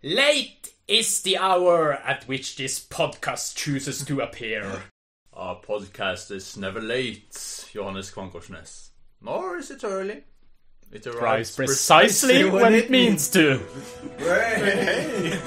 Late is the hour at which this podcast chooses to appear. Our podcast is never late, Johannes Kvankorsnes. Nor is it early. It arrives precisely when it means to. Hey!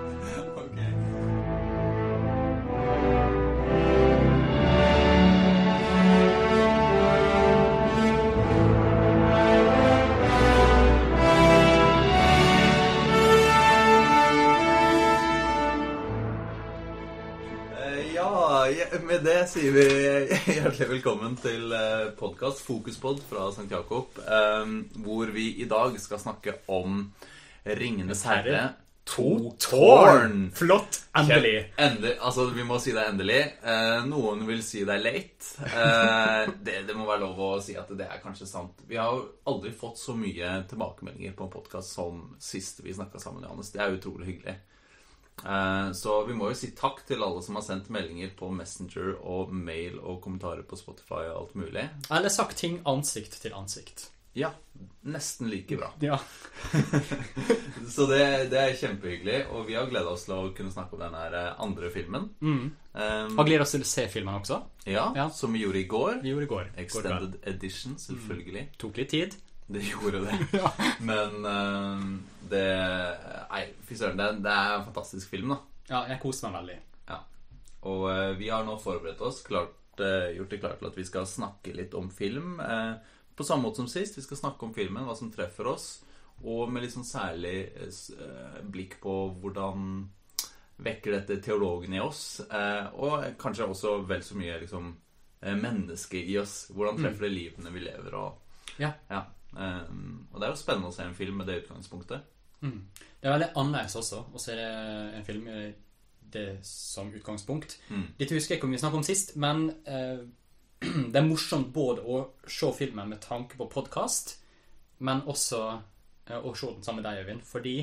Med det sier vi hjertelig velkommen til podcast Fokuspod fra Sankt Jakob, hvor vi i dag skal snakke om Ringenes Herre 2 Tårn. Flott, endelig. Endelig, altså vi må si det endelig. Noen vil si det late. Det må være lov å si at det kanskje sant. Vi har jo aldri fått så mye tilbakemeldinger på en podcast som sist vi snakket sammen, Johannes. Det utrolig hyggelig. Så vi må jo si takk til alle som har sendt meldinger på Messenger og mail og kommentarer på Spotify og alt mulig. Eller sagt ting ansikt til ansikt. Ja, nesten like bra. Ja. Så det kjempehyggelig, og vi har gledet oss til å kunne snakke om denne andre filmen. Og gleder oss til å se filmen også. Ja, som vi gjorde i går. Vi gjorde i går. Extended Edition, selvfølgelig. Tok litt tid. Det gjorde det. Ja. Men det fy søren, det en fantastisk film da. Ja, jeg koser meg veldig. Ja. Og vi har nå forberedt oss, gjort det klart til at vi skal snakke litt om film. På samme måte som sist, vi skal snakke om filmen, hva som treffer oss, og med litt sånn særlig blikk på hvordan vekker dette teologen i oss, og kanskje også vel så mye liksom, menneske i oss. Hvordan treffer det livene vi lever, og ja. Og det jo spennende å se en film med det utgangspunktet. Det veldig annerledes også å se en film med det som utgangspunkt. Dette husker jeg ikke om vi snakket om sist, men det morsomt både å se filmen med tanke på podcast, men også å se den sammen med deg, Øyvind, fordi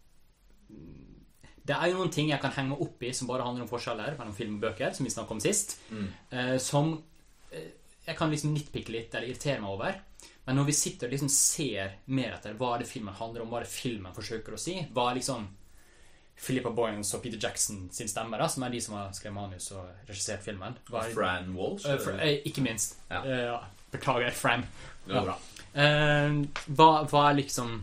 det jo noen ting jeg kan henge meg opp i som bare handler om forskjeller mellom film og bøker, som vi snakket om sist, som jeg kan liksom nitpikke litt eller irritere meg over. Men når vi sitter og liksom ser mer etter hva det filmen handler om, hva det filmen forsøker å si, hva liksom Philippa Boyens og Peter Jackson sin stemmer, da, som de som har skrevet manus og regissert filmen. Fran Walsh? Ikke minst. Ja. Beklager, Fran. Det var bra. Hva liksom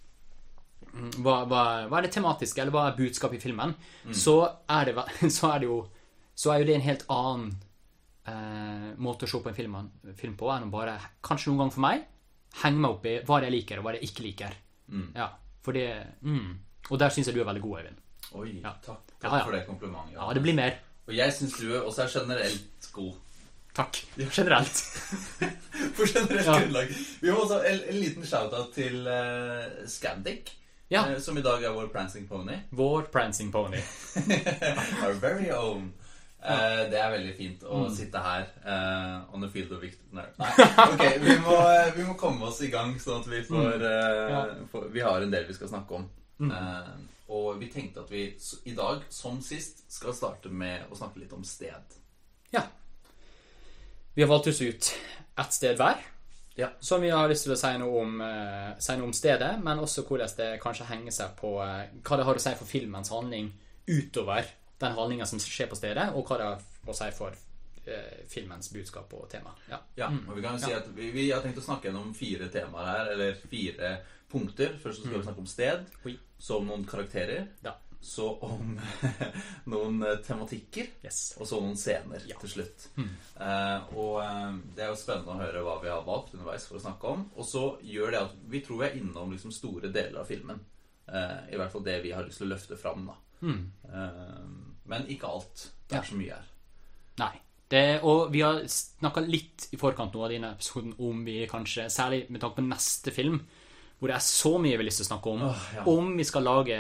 hva det tematiske, eller hva budskapet i filmen, så er jo det en helt annen måte å se på en film på enn å bare, kanskje noen gang for meg, henge meg opp i hva jeg liker og hva jeg ikke liker. Ja, for det og der synes jeg du veldig god, Øyvind. Oi, ja. Takk for det komplimentet. Ja, det blir mer. Og jeg synes du også generelt god. Takk, generelt. For generelt grunnlag. Vi har også en liten shoutout til Scandic, som i dag vår prancing pony. Vår prancing pony. Our very own. Det veldig fint å sitte her on the field of victory. Nei, ok, vi må komme oss i gang sånn at vi vi har en del vi skal snakke om. Og vi tenkte at vi i dag, som sist, skal starte med å snakke litt om sted. Ja. Vi har valgt oss ut et sted hver, som vi har lyst til å si noe om stedet, men også hvordan det kanskje henger seg på hva det har å si for filmens handling utover den handlingen som skjer på stedet, og hva det har å si for filmens budskap og tema. Og vi kan jo si at vi har tenkt å snakke gjennom 4 temaer her, eller 4 punkter. Først så skal vi snakke om sted, så om noen karakterer, så om noen tematikker, og så noen scener til slutt. Og det jo spennende å høre hva vi har valgt underveis for å snakke om, og så gjør det at vi tror vi innom liksom store deler av filmen. I hvert fall det vi har lyst til å løfte fram da. Men ikke alt. Det så mye her. Nei. Og vi har snakket litt i forkant nå av denne episoden om vi kanskje, særlig med tanke på neste film, hvor det så mye vi har lyst til å snakke om, om vi skal lage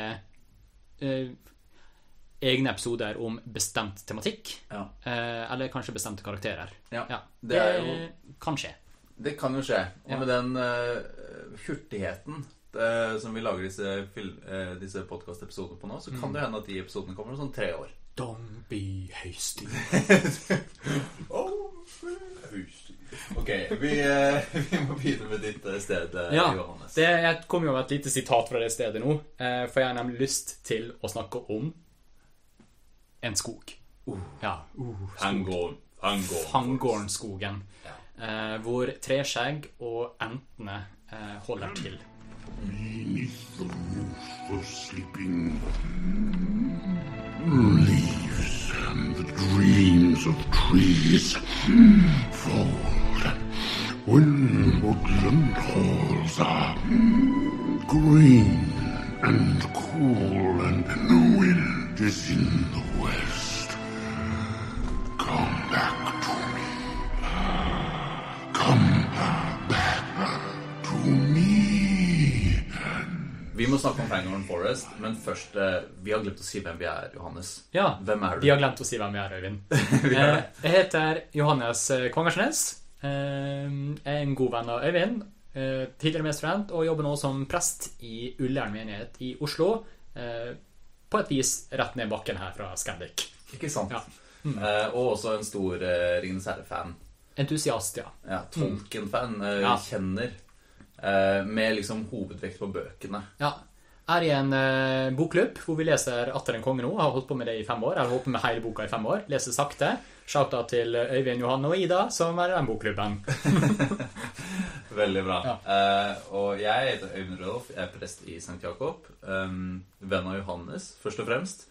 egne episoder om bestemt tematikk, eller kanskje bestemte karakterer. Det kan skje. Det kan jo skje. Og med den hurtigheten som vi lager disse podcast-episodene på nå, så kan det hende at de episodene kommer om sånn 3 år. Don't be hasty. Oh, hasty. Ok, vi må begynne med ditt sted, Johannes. Jeg kommer jo med et lite sitat fra det stedet nå, for jeg har nemlig lyst til å snakke om en skog. Fangårdenskogen. Hvor treskjegg og entene holder til. Beneath the roof for sleeping, leaves and the dreams of trees fold when woodland halls are green and cool and the wind is in the west. Come back to me. Come back to me. Vi må snakke om Fangorn Forest, men først, vi har glemt å si hvem vi er, Johannes. Ja, hvem er du? Vi har glemt å si hvem vi er, Øyvind. Jeg heter Johannes Kongersnes. Jeg er en god venn av Øyvind, tidligere medstudent, og jobber nå som prest i Ullern menighet i Oslo, på et vis rett ned bakken her fra Scandic. Ikke sant? Ja. Og også en stor Ringenes Herre-fan. Entusiast, ja. Ja, Tolkien-fan, kjenner. Med liksom hovedvekt på bøkene. Ja, er i en bokklubb hvor vi leser Atter en konge nå. Jeg har holdt på med det i 5 år. Jeg har holdt på med hele boka i 5 år. Leser sakte. Shoutout til Øyvind, Johan og Ida, som er den bokklubben. Veldig bra. Og jeg heter Øyvind Rudolf. Jeg er prest i Sankt Jakob. Venn av Johannes, først og fremst.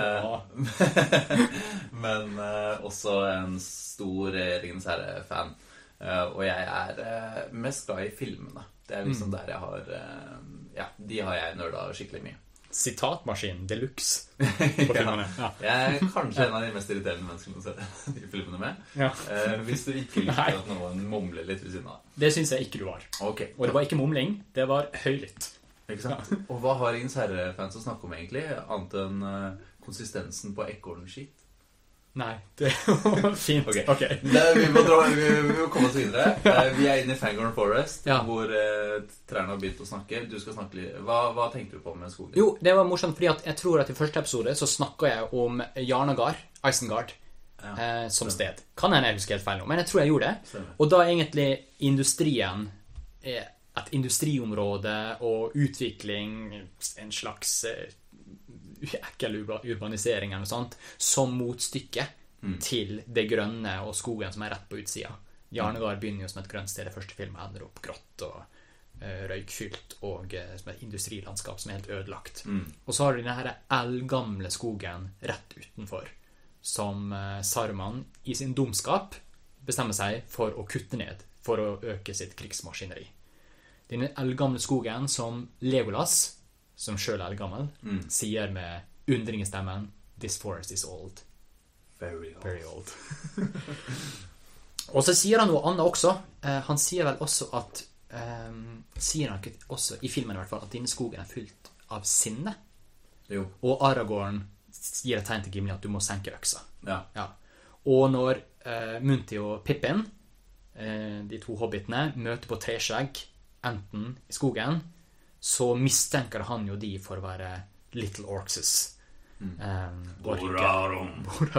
Men også en stor Ringenes Herre-fan. Og jeg er mest glad i filmene. Det er liksom der jeg har de har jeg nørdet skikkelig mye. Sitatmaskin deluxe på filmene. Jeg er kanskje en av de mest irriterende menneskene å se de filmene med. Hvis du ikke liker at noen mumler litt ved siden av. Det synes jeg ikke du var. Okay. Og det var ikke mumling, det var høylytt. Ikke sant? Og hva har Ringenes Herre-fans å snakke om egentlig? Annet enn konsistensen på ekornskitt? Nei, det var fint. Okay. Vi må komme oss videre. Vi er inne i Fangorn Forest, hvor trærne har begynt å snakke. Du skal snakke litt. Hva tenkte du på med skogen? Jo, det var morsomt, fordi at jeg tror at i første episode så snakket jeg om Jarnagard, Isengard, som sted. Kan jeg huske helt feil nå, men jeg tror jeg gjorde det. Og da egentlig industrien et industriområde og utvikling, en slags ekkel urbanisering eller noe sånt, som motstykke til det grønne og skogen som er rett på utsida. Jarnagard begynner jo som et grønt sted. Det første filmet ender opp grått og røykfylt og som et industrilandskap som er helt ødelagt. Og så har du denne her eldgamle skogen rett utenfor, som Saruman i sin dumskap bestemmer seg for å kutte ned for å øke sitt krigsmaskineri. Denne eldgamle skogen som Legolas, som selv er gammel, sier med undring i stemmen: "This forest is old." Very old. Very old. Og så sier han noe annet også. Han sier vel også at sier han ikke også i filmen i hvert fall at denne skogen er fylt av sinne. Jo. Og Aragorn gir et tegn til Gimli at du må senke øksa. Ja. Og når Munti og Pippin, de 2 hobbitene, møter på treskjegg enten i skogen, så mistenker han jo de for å være Little Orcses. Borarum.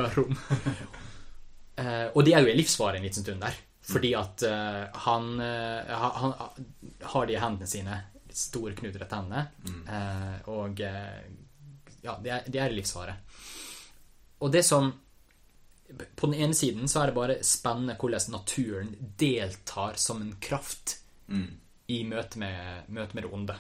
Og de er jo i livsfare en liten stund der, fordi at han har de i hendene sine, store knuter etter hendene, og de er i livsfare. Og det som på den ene siden så er det bare spennende hvordan naturen deltar som en kraft i møte med det onde.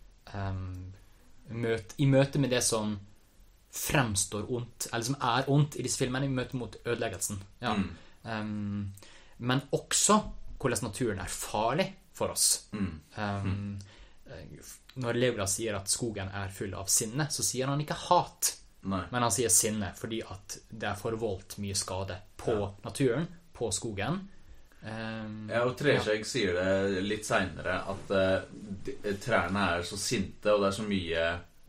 I møte med det som fremstår ondt, eller som er ondt i disse filmene, i møte mot ødeleggelsen. Men også hvordan naturen er farlig for oss. Når Legolas sier at skogen er full av sinne, så sier han ikke hat. Nei. Men han sier sinne fordi at det er forvoldt mye skade på naturen, på skogen. Og Treskjegg sier det litt senere at trærne er så sinte, og det er så mye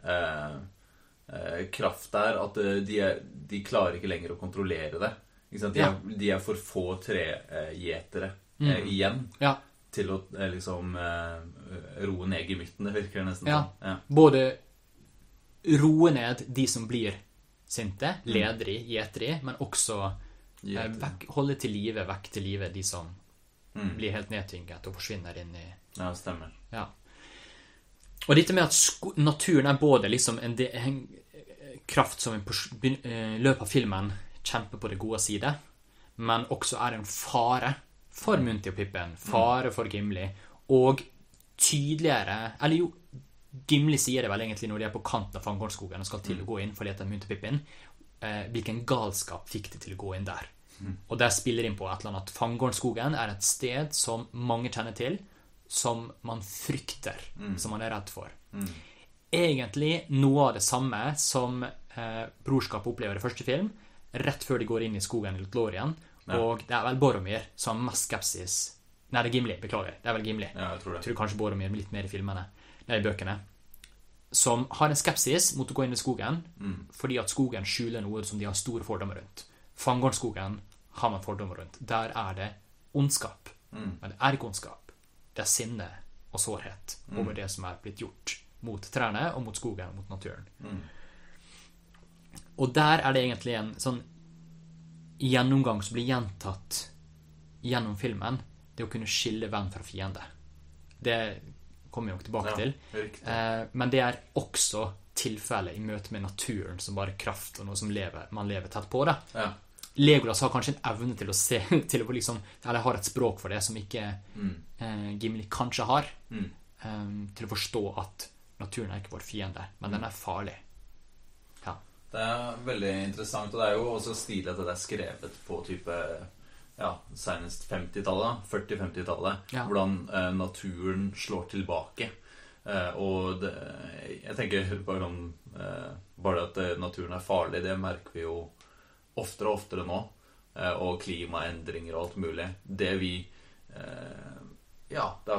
kraft der at de klarer ikke lenger å kontrollere det. Ikke sant? De er for få tregjetere igjen til å liksom roe ned gemyttene, virker det nesten sånn. Både roe ned de som blir sinte, leder de, gjeter de, men også holde til live, vekk til live de som blir helt nedtynget og forsvinner inn i... Ja, stemmer. Ja. Og dette med at naturen er både liksom en kraft som i løpet av filmen kjemper på det gode side, men også er en fare for Munti og Pippin, fare for Gimli, og tydeligere, eller jo, Gimli sier det vel egentlig når de er på kanten av Fangornskogen og skal til å gå inn for å lete Munti og Pippin, hvilken galskap fikk de til å gå inn der. Og der spiller inn på et eller annet at Fangornskogen er et sted som mange kjenner til, som man frykter, som man er redd for. Egentlig noe av det samme som brorskapet opplever i første film, rett før de går inn i skogen i Lothlórien, og det er vel Boromir som har mest skepsis. Nei, det er Gimli, beklager. Det er vel Gimli. Ja, jeg tror det. Jeg tror kanskje Boromir litt mer i filmene, nei, i bøkene, som har en skepsis mot å gå inn i skogen, fordi at skogen skjuler noe som de har store fordommer rundt. Fangornskogen har man fordommer rundt. Der er det ondskap. Men det er ikke ondskap. Det er sinne og sårhet over det som er blitt gjort mot trærne og mot skogen og mot naturen. Og der er det egentlig en sånn gjennomgang som blir gjentatt gjennom filmen, det å kunne skille venn fra fiende. Det kommer vi nok tilbake til. Men det er også tilfellet i møte med naturen som bare kraft og noe som man lever tett på det. Ja. Legolas har kanskje en evne til å se, til å liksom, eller har et språk for det som ikke Gimli kanskje har, til å forstå at naturen er ikke vår fiende, men den er farlig. Ja. Det er veldig interessant, og det er jo også stilig at det er skrevet på type, senest 50-tallet, 40-50-tallet, hvordan naturen slår tilbake. Og jeg tenker bare at naturen er farlig, det merker vi jo oftere og oftere nå, og klimaendringer og alt mulig. Det vi det har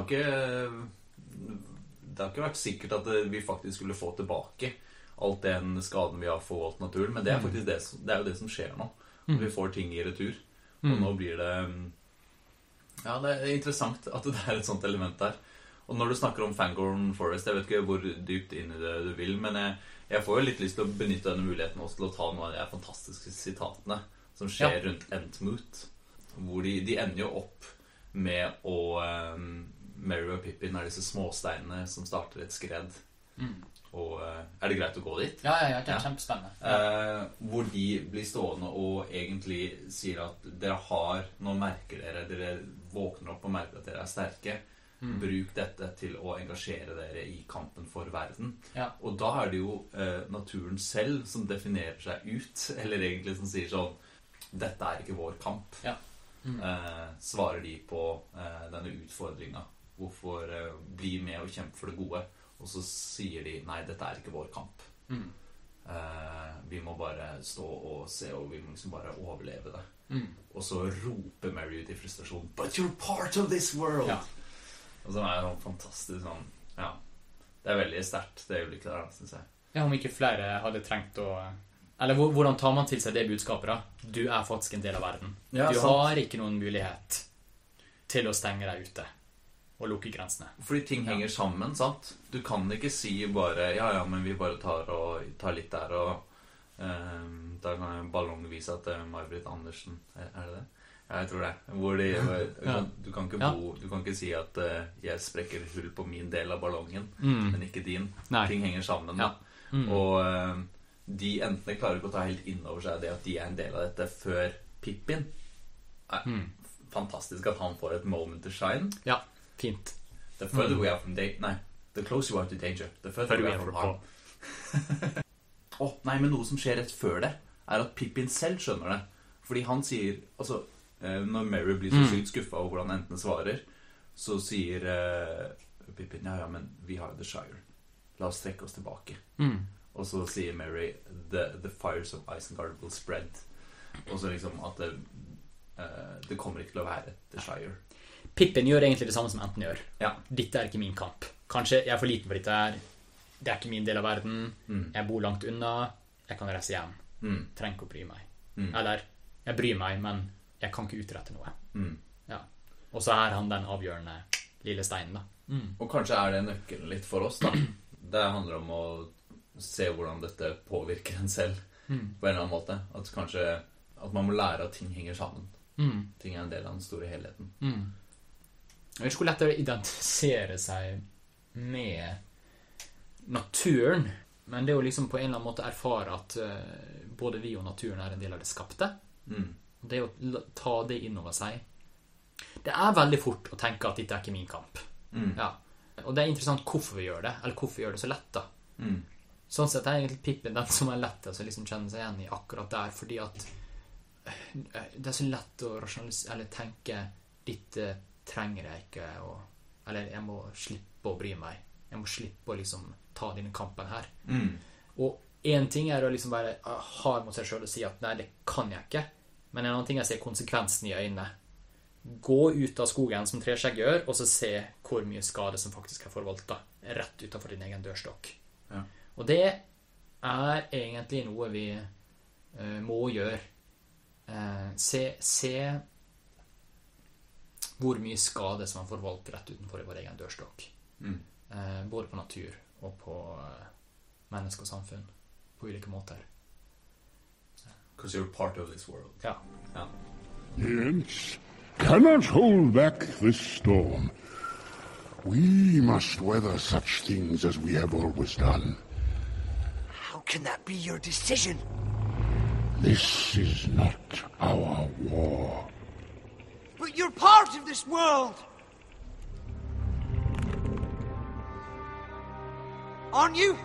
ikke vært sikkert at vi faktisk skulle få tilbake alt den skaden vi har forvoldt naturen, men det er faktisk det er jo det som skjer nå. Vi får ting i retur, og nå blir det det er interessant at det er et sånt element der. Og når du snakker om Fangorn Forest, jeg vet ikke hvor dypt inn i det du vil, men jeg får jo litt lyst til å benytte denne muligheten også til å ta noen av de fantastiske sitatene som skjer rundt Entmoot, hvor de ender jo opp med å Merry og Pippin er disse småsteinene som starter et skred. Og er det greit å gå dit? Ja, det er kjempespennende. Hvor de blir stående og egentlig sier at nå merker dere våkner opp og merker at dere er sterke. Bruk dette til å engasjere dere i kampen for verden. Og da er det jo naturen selv som definerer seg ut, eller egentlig som sier sånn, dette er ikke vår kamp. Svarer de på denne utfordringen. Hvorfor bli med og kjempe for det gode? Og så sier de, nei, dette er ikke vår kamp. Vi må bare stå og se, og vi må liksom bare overleve det. Og så roper Merry ut i frustrasjon, but you're part of this world! Og så er det fantastisk sånn, det er veldig sterkt det øyeblikket der, synes jeg. Om ikke flere hadde trengt å... Eller hvordan tar man til seg det budskapet da? Du er faktisk en del av verden. Du har ikke noen mulighet til å stenge deg ute og lukke grensene. Fordi ting henger sammen, sant? Du kan ikke si bare, men vi bare tar litt der, og da kan jeg ballongvise at May-Britt Andersen, er det det? Ja, jeg tror det. Hvor du kan ikke si at jeg sprekker hull på min del av ballongen, men ikke din. Ting henger sammen. Og de enten klarer ikke å ta helt inn over seg det at de er en del av dette før Pippin. Fantastisk at han får et moment to shine. Ja, fint. The further we are from the closer you are to danger. The further we are from harm. Men noe som skjer rett før det, er at Pippin selv skjønner det. Fordi han sier, når Merry blir så sykt skuffet over hvordan entene svarer, så sier Pippin, men vi har The Shire. La oss trekke oss tilbake. Og så sier Merry, the fires of Isengard will spread. Og så liksom at det kommer ikke til å være The Shire. Pippin gjør egentlig det samme som enten gjør. Dette er ikke min kamp. Kanskje jeg er for liten for dette her. Det er ikke min del av verden. Jeg bor langt unna. Jeg kan reise hjem. Trenger ikke å bry meg. Eller, jeg bryr meg, men jeg kan ikke utrette noe. Og så er han den avgjørende lille steinen da. Og kanskje er det nøkkelen litt for oss da. Det handler om å se hvordan dette påvirker en selv på en eller annen måte. At kanskje at man må lære at ting henger sammen. Ting er en del av den store helheten. Jeg vet ikke hvor lett det er å identifisere seg med naturen, men det er jo liksom på en eller annen måte erfare at både vi og naturen er en del av det skapte. Det er å ta det inn over seg. Det er veldig fort å tenke at dette er ikke min kamp. Ja. Og det er interessant hvorfor vi gjør det, eller hvorfor vi gjør det så lett da. Sånn sett er egentlig Pippin den som er lett å liksom kjenne seg igjen i akkurat der, fordi at det er så lett å rasjonalisere, eller tenke dette trenger jeg ikke, eller jeg må slippe å bry meg. Jeg må slippe å liksom ta denne kampen her. Og en ting er å liksom være hard mot seg selv og si at nei, det kan jeg ikke. Men en annen ting er å se konsekvensen i øynene. Gå ut av skogen som treskjegg gjør, og så se hvor mye skade som faktisk er forvoldt rett utenfor din egen dørstokk. Ja. Og det er egentlig noe vi må gjøre. Se hvor mye skade som er forvoldt rett utenfor vår egen dørstokk. Både på natur og på menneske og samfunn på ulike måter. Because you're part of this world. Ja. Ja. Hence, cannot hold back this storm. We must weather such things as we have always done. How can that be your decision? This is not our war. But you're part of this world! Aren't you?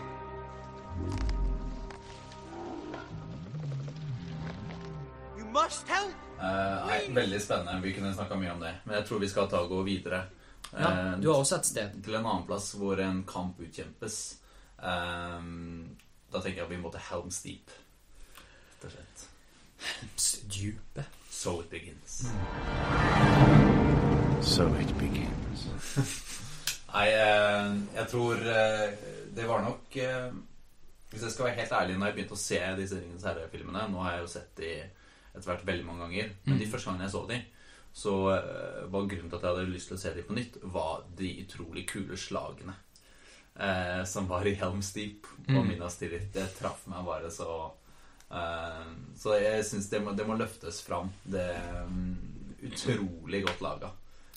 You must help! Nei, veldig spennende. Vi kunne snakket mye om det. Men jeg tror vi skal gå videre. Ja, du har også et sted. Til en annen plass hvor en kamp utkjempes. Da tenker jeg at vi må til Helm's Deep. Rett og slett. Helm's Deep. So it begins. So it begins. Nei, jeg tror det var nok hvis jeg skal være helt ærlig, når jeg begynte å se disse Ringenes Herre-filmene, nå har jeg jo sett de etter hvert veldig mange ganger, men de første gangene jeg så de, så var grunnen til at jeg hadde lyst til å se de på nytt, var de utrolig kule slagene som var i Helm's Deep og Minas Tirith. Det traff meg bare så jeg synes det må løftes fram. Det utrolig godt laget.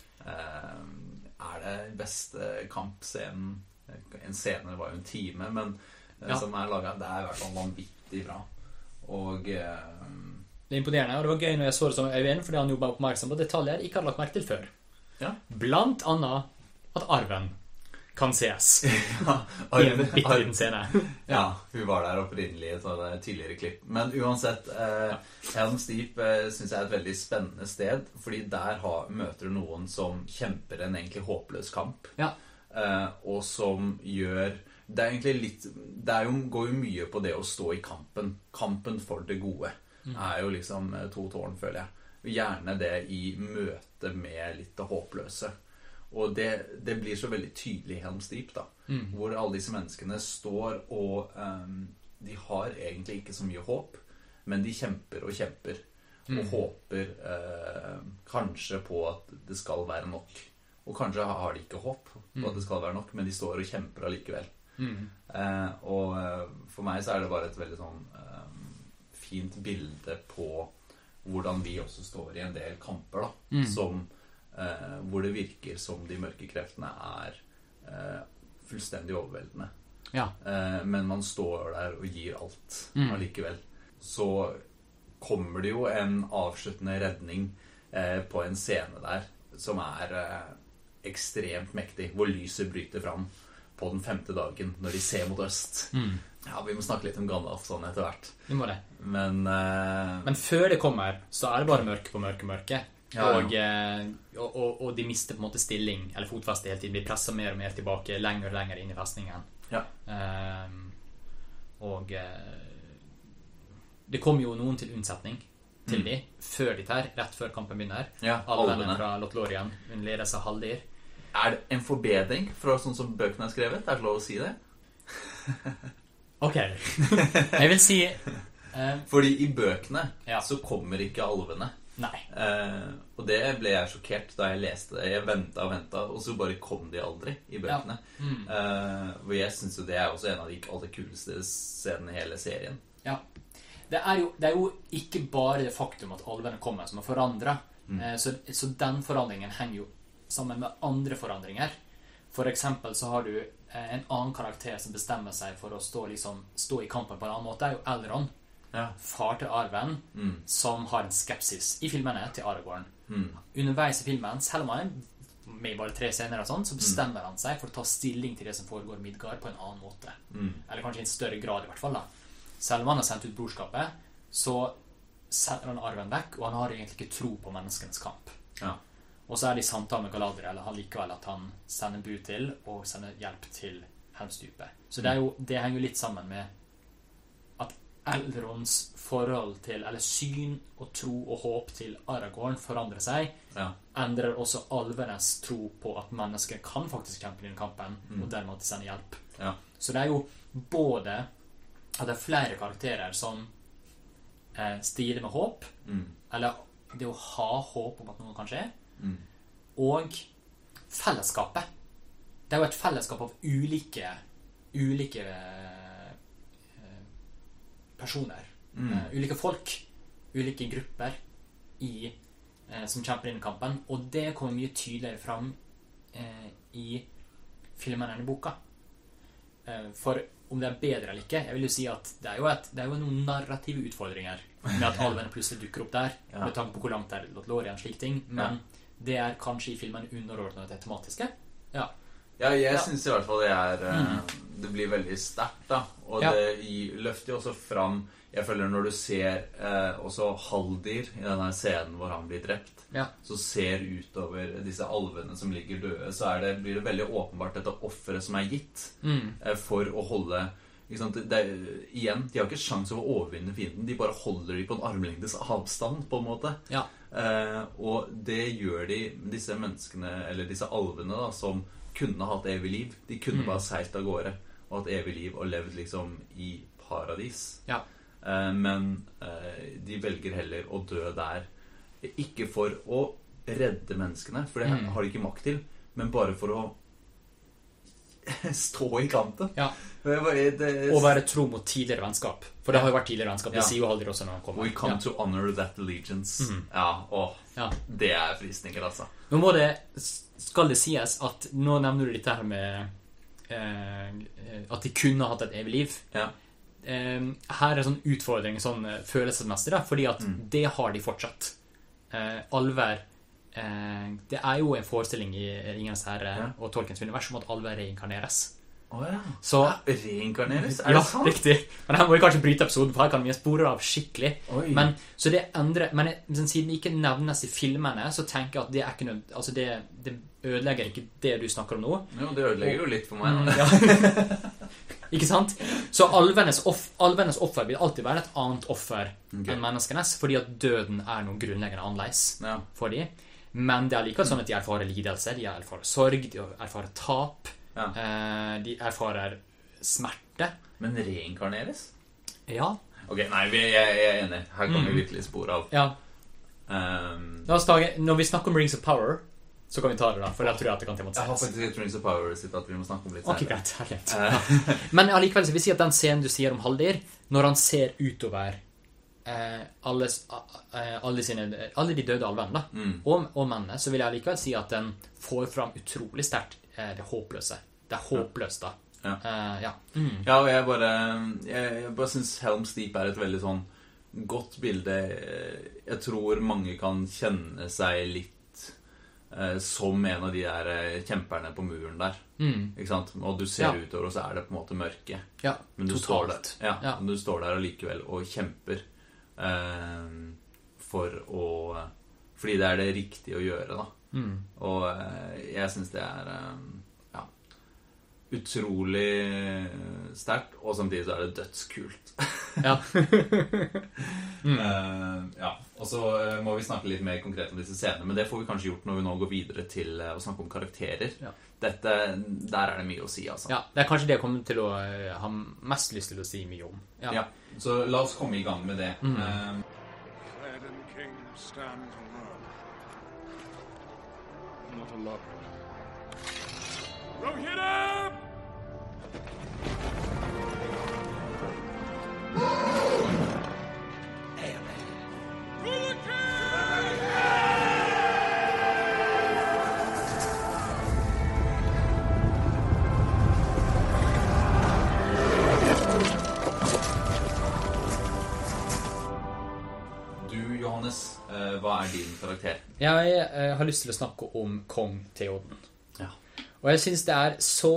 Er det beste kampscenen? En scene var jo en time, men som er laget, det er i hvert fall vanvittig bra. Og det er imponerende, og det var gøy når jeg så det som Øyvind, fordi han jobbet oppmerksom på detaljer jeg ikke hadde lagt merke til før. Ja. Blant annet at arven kan ses i en bitteliten scene. Ja, hun var der opprinnelig, så det er et tidligere klipp. Men uansett, Helm's Deep synes jeg er et veldig spennende sted, fordi der møter du noen som kjemper en egentlig håpløs kamp. Ja. Og som gjør det er egentlig litt går jo mye på det å stå i kampen for det gode er jo liksom to tårn, føler jeg, gjerne det i møte med litt det håpløse, og det blir så veldig tydelig i Helm's Deep da, hvor alle disse menneskene står og de har egentlig ikke så mye håp, men de kjemper og håper kanskje på at det skal være nok. Og kanskje har de ikke håp på at det skal være nok, men de står og kjemper allikevel. Og for meg så er det bare et veldig sånn fint bilde på hvordan vi også står i en del kamper da, hvor det virker som de mørke kreftene er fullstendig overveldende. Ja. Men man står der og gir alt allikevel. Så kommer det jo en avsluttende redning på en scene der som er ekstremt mektig, hvor lyset bryter fram på den 5. dagen når de ser mot øst. Ja, vi må snakke litt om Gandalf sånn etter hvert. Vi må det. Men før det kommer, så er det bare mørke på mørke. Ja, og de mister på en måte stilling, eller fotfeste hele tiden. De presser mer og mer tilbake, lenger og lenger inn i festningen. Ja. Det kom jo noen til unnsetning til de, før de tar, rett før kampen begynner. Ja, alvene fra Lothlórien, hun leder seg halvdyr. Er det en forbedring fra sånn som bøkene er skrevet? Er det lov å si det? Ok. Jeg vil si fordi i bøkene så kommer ikke alvene. Nei. Og det ble jeg sjokkert da jeg leste det. Jeg ventet, og så bare kom de aldri i bøkene. Og jeg synes jo det er også en av de aller kuleste scenene i hele serien. Ja. Det er jo ikke bare det faktum at alvene kommer som er forandret. Så den forandringen henger jo sammen med andre forandringer. For eksempel så har du en annen karakter som bestemmer seg for å stå i kampen på en annen måte. Det er jo Elrond, far til Arwen, som har en skepsis i filmene til Aragorn. Underveis i filmen, selv om han er med bare 3 scener og sånn, så bestemmer han seg for å ta stilling til det som foregår i Midgard på en annen måte. Eller kanskje i en større grad i hvert fall da. Selv om han har sendt ut brorskapet, så setter han Arwen vekk, og han har egentlig ikke tro på menneskenes kamp. Og så er det i samtale med Galadriel likevel at han sender bud til og sender hjelp til Helmstupet. Så det henger jo litt sammen med at Elronds forhold til, eller syn og tro og håp til Aragorn forandrer seg, endrer også alvenes tro på at mennesker kan faktisk kjempe i den kampen, og dermed at de sender hjelp. Så det er jo både at det er flere karakterer som strider med håp, eller det å ha håp om at noe kan skje, og fellesskapet. Det er jo et fellesskap av ulike personer, ulike folk, ulike grupper som kjemper inn i kampen, og det kommer mye tydeligere fram i filmen enn i boka. For om det er bedre eller ikke, jeg vil jo si at det er jo noen narrative utfordringer med at alvene plutselig dukker opp der, med tanke på hvor langt det er lår i en slik ting, men det er kanskje i filmen underordnet det tematiske. Ja, jeg synes i hvert fall det blir veldig sterkt da, og det løfter jo også fram, jeg føler når du ser også Haldir i denne scenen hvor han blir drept, så ser utover disse alvene som ligger døde, så blir det veldig åpenbart dette offeret som er gitt for å holde, igjen, de har ikke sjans over å overvinne fienden, de bare holder de på en armlengdes avstand på en måte. Og det gjør disse menneskene, eller disse alvene da, som kunne hatt evig liv. De kunne bare seilt av gårde og hatt evig liv og levd i paradis. Men de velger heller å dø der, ikke for å redde menneskene, for det har de ikke makt til, men bare for å stå i kampen. Og være tro mot tidligere vennskap. For det har jo vært tidligere vennskap. Det sier jo aldri også når han kommer. We come to honor that allegiance. Det er fristninger, altså. Nå skal det sies at nå nevner du litt her med at de kunne hatt et evig liv. Her er sånn utfordring sånn følelsesmessig da, fordi at det har de fortsatt. Alver det er jo en forestilling i Ringenes herre og Tolkiens univers om at alver reinkarneres. Så, reinkarneres? Er det sant? Riktig. Men her må vi kanskje bryte episoden, for her kan vi spore av skikkelig. Så det endrer, men siden det ikke nevnes i filmene, så tenker jeg at det er ikke noe, altså det ødelegger ikke det du snakker om nå. Jo, det ødelegger jo litt for meg. Ikke sant? Så alvenes offer vil alltid være et annet offer enn menneskenes, fordi at døden er noe grunnleggende annerledes for de. Men det er likevel sånn at de erfarer lidelse, de erfarer sorg, de erfarer tap, de erfarer smerte. Men reinkarneres? Ja. Ok, nei, jeg er enig. Her kan vi virkelig spore av. La oss ta, når vi snakker om Rings of Power, så kan vi ta det da, for jeg tror at det kan tematiseres. Jeg har faktisk et Rings of Power sitt at vi må snakke om litt senere. Ok, greit. Men allikevel så vil jeg si at den scenen du sier om Haldir, når han ser utover alle de døde alvene og mennene, så vil jeg likevel si at den får fram utrolig sterkt det håpløse. Det er håpløst da. Og jeg bare synes Helm's Deep er et veldig sånn godt bilde. Jeg tror mange kan kjenne seg litt som en av de der kjemperne på muren der, ikke sant? Og du ser utover, og så er det på en måte mørke, men du står der allikevel og kjemper fordi det er det riktige å gjøre da. Og jeg synes det er utrolig sterkt, og samtidig så er det dødskult. Og så må vi snakke litt mer konkret om disse scenene, men det får vi kanskje gjort når vi nå går videre til å snakke om karakterer. Der er det mye å si, altså. Det er kanskje det jeg kommer til å ha mest lyst til å si mye om. Så la oss komme i gang med det. Theoden King stands alone. Not alone. Rohirrim! Johannes, hva din karakter? Jeg har lyst til å snakke om Kong Theoden. Ja. Og jeg synes det så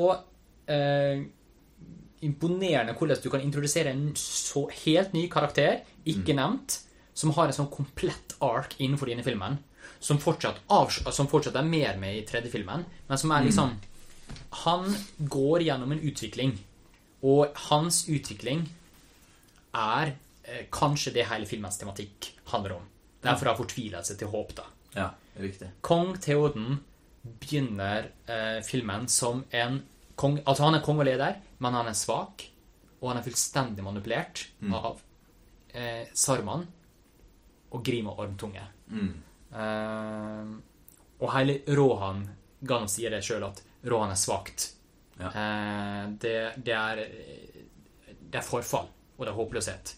imponerende hvordan du kan introdusere en så helt ny karakter, ikke nevnt, som har en sånn komplett ark innenfor denne filmen, som fortsatt mer med i tredje filmen, men som liksom han går gjennom en utvikling, og hans utvikling kanskje det hele filmens tematikk handler om. Det fra fortvilelse til håp da. Ja, riktig. Kong Theoden begynner filmen som en kong, altså han kong og leder, men han svak, og han fullstendig manipulert av Saruman og Grima Ormtunge. Og hele Rohan, Ganon sier det selv at Rohan svakt. Ja. Det forfall, og det håpløshet.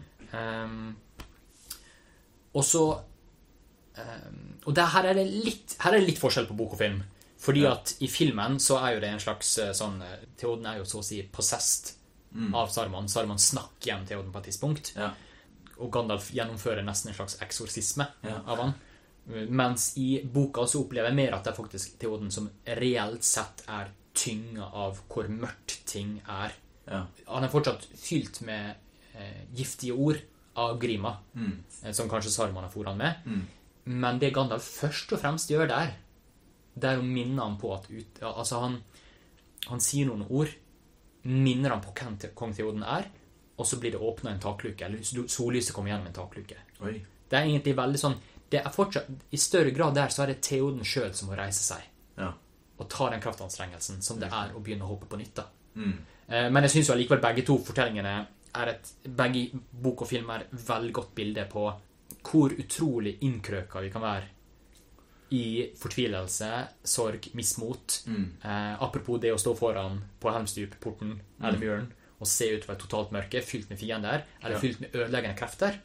Og så og her det litt forskjell på bok og film, fordi at i filmen så jo det en slags sånn, Theoden jo så å si possessed av Saruman. Saruman snakker gjennom Theoden på et tidspunkt, og Gandalf gjennomfører nesten en slags eksorsisme av han. Mens i boka så opplever jeg mer at det faktisk Theoden som reelt sett tynga av hvor mørkt ting Han fortsatt fylt med giftige ord av Grima, som kanskje Saruman har fôret han med. Men det Gandalf først og fremst gjør der å minne han på at altså han sier noen ord, minner han på hvem kong Theoden og så blir det åpnet en takluke, eller sollyset kommer gjennom en takluke. Oi. Det egentlig veldig sånn, det fortsatt, i større grad der så det Theoden selv som må reise seg, og ta den kraftanstrengelsen som det å begynne å hoppe på nytt da. Men jeg synes jo allikevel begge to fortellingene begge bok og film veldig godt bilde på hvor utrolig innkrøka vi kan være i fortvilelse, sorg, mismot. Apropos det å stå foran på Helmstupporten eller muren og se ut over et totalt mørke, fylt med fiender, eller fylt med ødeleggende krefter.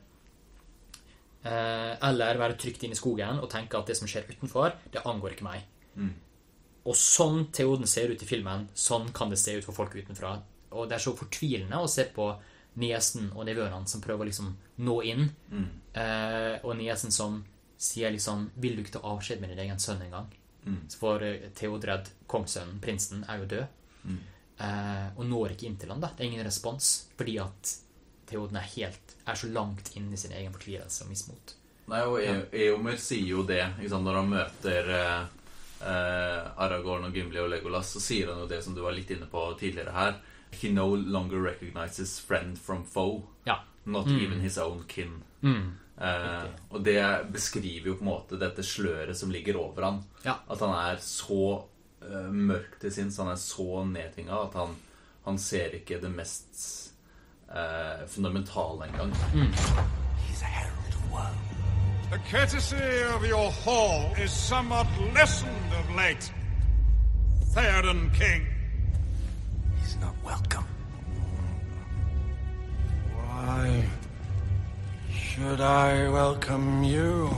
Eller være trygt inn i skogen og tenke at det som skjer utenfor, det angår ikke meg. Og sånn Theoden ser ut i filmen, sånn kan det se ut for folk utenfra. Og det så fortvilende å se på niesen og nevøene som prøver liksom nå inn, og niesen som sier liksom, vil du ikke ta avskjed med din egen sønn en gang? For Theodred, kongssønnen, prinsen, jo død. Og når ikke inn til han da. Det ingen respons, fordi at Theoden så langt inn i sin egen fortvilelse og mismot. Nei, og Eomer sier jo det, ikke sant, når han møter Aragorn og Gimli og Legolas, så sier han jo det som du var litt inne på tidligere her. He no longer recognizes friend from foe, not even his own kin. Og det beskriver jo på en måte dette sløret som ligger over han, at han så mørk til sinns, han så nedtinga at han ser ikke det mest fundamentale engang. He's a herald of woe. The courtesy of your hall is somewhat lessened of late, Theoden King. He's not welcome. Why should I welcome you,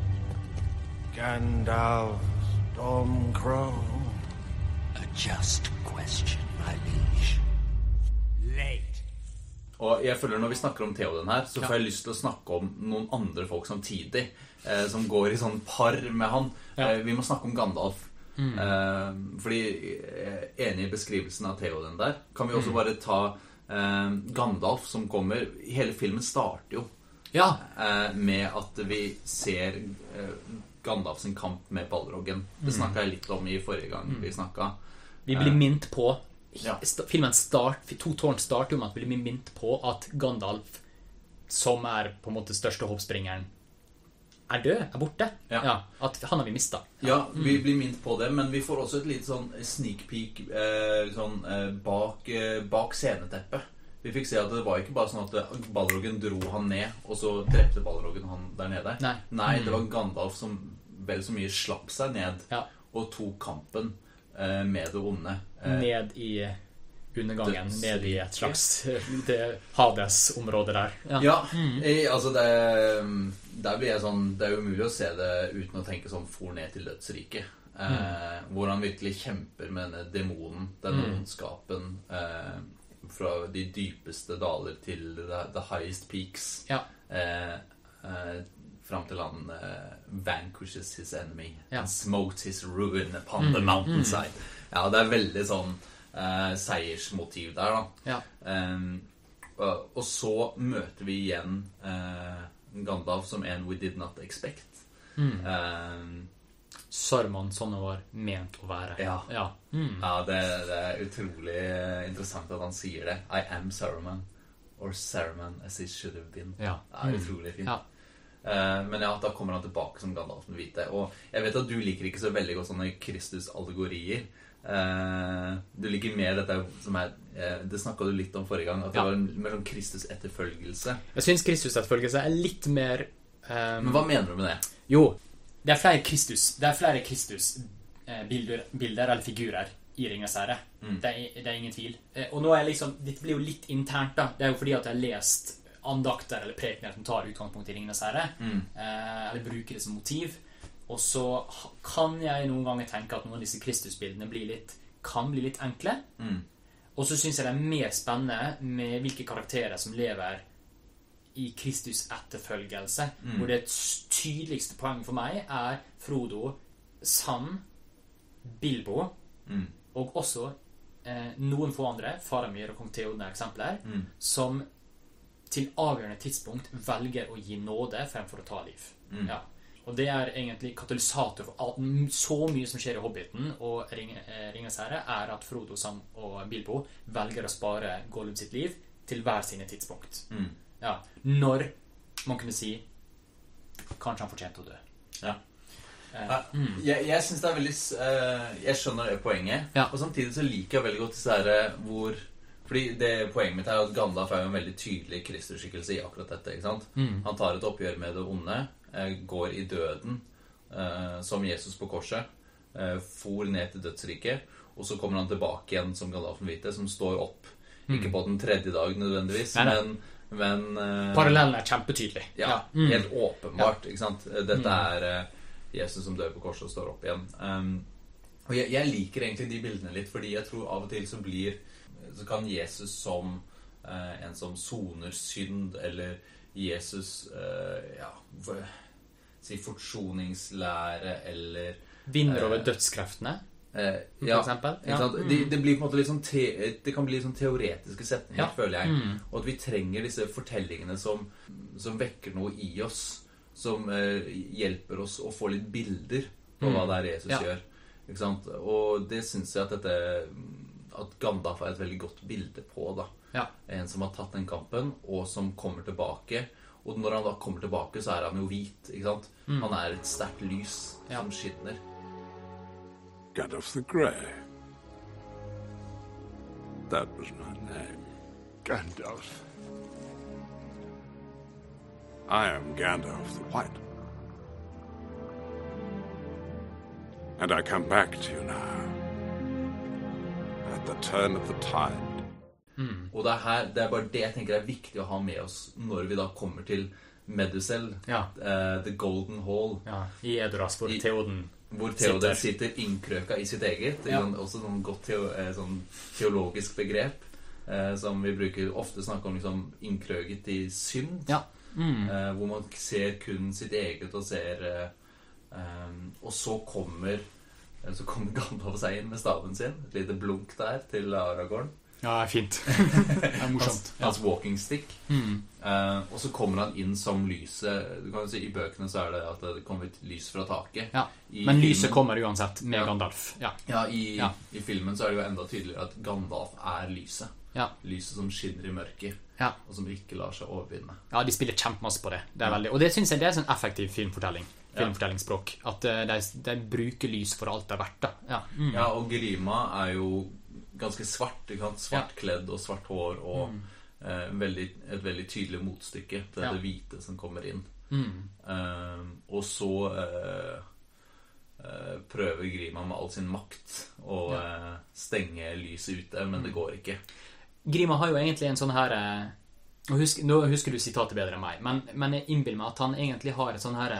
Gandalf Stormcrow? A just question, my liege. Late. Og jeg føler når vi snakker om Theoden her, så får jeg lyst til å snakke om noen andre folk samtidig, som går i sånn par med han. Vi må snakke om Gandalf. Fordi enig i beskrivelsen av Theoden der, kan vi også bare ta Gandalf som kommer. Hele filmen starter jo med at vi ser Gandalf sin kamp med Balrogen. Det snakket jeg litt om i forrige gang vi snakket. Vi blir minnet på filmen To tårn starter jo med at vi blir minnet på at Gandalf, som på en måte største hoppspringeren, død, borte. At han har vi mistet. Vi blir minnet på det, men vi får også et litt sånn sneak peek bak sceneteppet. Vi fikk se at det var ikke bare sånn at Balrogen dro han ned, og så drepte Balrogen han der nede. Nei, det var Gandalf som vel så mye slapp seg ned og tok kampen med det onde. Ned i undergangen, ned i et slags Hades-område der. Altså der blir jeg sånn, det jo umulig å se det uten å tenke sånn for ned til dødsriket. Hvor han virkelig kjemper med denne demonen, denne ondskapen, fra de dypeste daler til the highest peaks. frem til han vanquishes his enemy and smote his ruin upon the mountainside. Ja, det veldig sånn seiersmotiv der da. Og så møter vi igjen Gandalf som en we did not expect. Saruman sånn det var ment å være. Ja, det utrolig interessant at han sier det. I am Saruman, or Saruman as he should have been. Det utrolig fint. Men ja, da kommer han tilbake som Gandalf den hvite. Og jeg vet at du liker ikke så veldig godt sånne Kristus-allegorier. Du liker mer dette som det snakket du litt om forrige gang, at det var en mer sånn Kristus-etterfølgelse. Jeg synes Kristus-etterfølgelse litt mer Men hva mener du med det? Jo, det flere Kristus bilder eller figurer i Ringenes herre. Det ingen tvil. Og nå liksom, dette blir jo litt internt da. Det jo fordi at jeg har lest andakter eller prekener som tar utgangspunkt i Ringenes herre, eller bruker det som motiv. Og så kan jeg noen ganger tenke at noen av disse Kristusbildene kan bli litt enkle. Og så synes jeg det mer spennende med hvilke karakterer som lever i Kristus etterfølgelse, hvor det tydeligste poeng for meg Frodo, Sam, Bilbo, og også noen få andre, Faramir og Kong Theoden eksempler, som til avgjørende tidspunkt velger å gi nåde fremfor å ta liv. Og det egentlig katalysator for så mye som skjer i Hobbiten og Ringenes herre, at Frodo, Sam og Bilbo velger å spare Gollum sitt liv til hver sine tidspunkt. Når man kunne si kanskje han fortjente å dø. Jeg synes det veldig jeg skjønner det poenget, og samtidig så liker jeg veldig godt disse her hvor fordi det poenget mitt at Gandalf jo en veldig tydelig Kristus-skikkelse i akkurat dette, ikke sant? Han tar et oppgjør med det onde, går i døden som Jesus på korset, for ned til dødsriket, og så kommer han tilbake igjen som Gandalf den hvite, som står opp ikke på den tredje dag nødvendigvis, men parallellen kjempetydelig. Helt åpenbart, ikke sant? Dette Jesus som dør på korset og står opp igjen. Og jeg liker egentlig de bildene litt, fordi jeg tror av og til så kan Jesus som en som soner synd, eller Jesus si forsoningslære, eller vinner over dødskreftene, for eksempel. Det blir på en måte litt sånn det kan bli sånn teoretiske setninger, føler jeg. Og at vi trenger disse fortellingene som vekker noe i oss, som hjelper oss å få litt bilder på hva det Jesus gjør. Ikke sant? Og det synes jeg at Gandalf et veldig godt bilde på da. En som har tatt den kampen, og som kommer tilbake. Og når han da kommer tilbake, så han jo hvit, ikke sant? Han et sterkt lys som skinner. Gandalf the Grey. That was my name. Gandalf. I am Gandalf the White. And I come back to you now. At the turn of the tide. Og det bare det jeg tenker viktig å ha med oss når vi da kommer til Medusel, The Golden Hall. I Edoras, hvor Theoden sitter innkrøka i sitt eget. Også sånn godt sånn teologisk begrep som vi bruker ofte snakke om liksom, innkrøget i synd. Hvor man ser kun sitt eget og ser og så kommer Gandalf seg inn med staven sin, et lite blunk der til Aragorn. Fint. Morsomt. Hans walking stick. Og så kommer han inn som lyset. Du kan jo si i bøkene så det at det kommer et lys fra taket. Men lyset kommer uansett med Gandalf. I filmen så det jo enda tydeligere at Gandalf lyset. Lyset som skinner i mørket, og som ikke lar seg overvinne. De spiller kjempemasse på det. Det veldig, og det synes jeg det sånn effektiv filmfortellingsspråk, at de bruker lys for alt det verdt da. Og Grima jo ganske svart, svartkledd og svart hår, og et veldig tydelig motstykke til det hvite som kommer inn. Og så prøver Grima med all sin makt å stenge lyset ute, men det går ikke. Grima har jo egentlig en sånn her nå husker du sitatet bedre enn meg, men jeg innbiller meg at han egentlig har et sånn her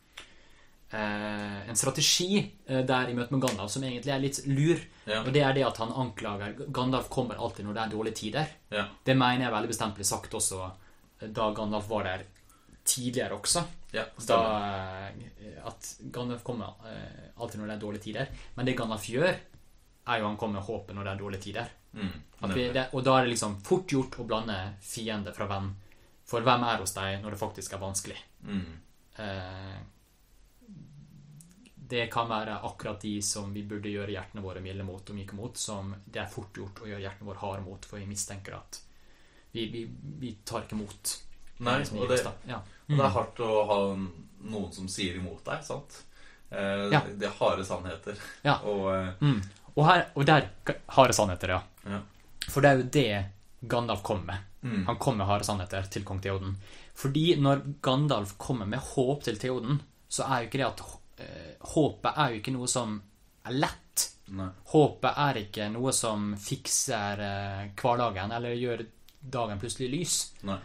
en strategi der i møte med Gandalf som egentlig litt lur, og det det at han anklager Gandalf kommer alltid når det dårlige tider. Det mener jeg veldig bestemt ble sagt også da Gandalf var der tidligere også. Ja, at Gandalf kommer alltid når det er dårlige tider. Men det Gandalf gjør, er jo han kommer med håpet når det er dårlige tider. Og da er det liksom fort gjort å blande fiende fra venn. For hvem er hos deg når det faktisk er vanskelig? Det kan være akkurat de som vi burde gjøre hjertene våre milde mot og myke mot, som det er fort gjort å gjøre hjertene våre harde mot, for vi mistenker at vi tar ikke mot. Nei, og det er hardt å ha noen som sier imot deg, sant? Det er harde sannheter. Ja. Og der harde sannheter, ja. For det er jo det Gandalf kommer med. Han kommer med harde sannheter til kong Theoden. Fordi når Gandalf kommer med håp til Theoden, så er jo ikke det at håpet er jo ikke noe som er lett. Nei. Håpet er ikke noe som fikser hverdagen eller gjør dagen plutselig lys. Nei.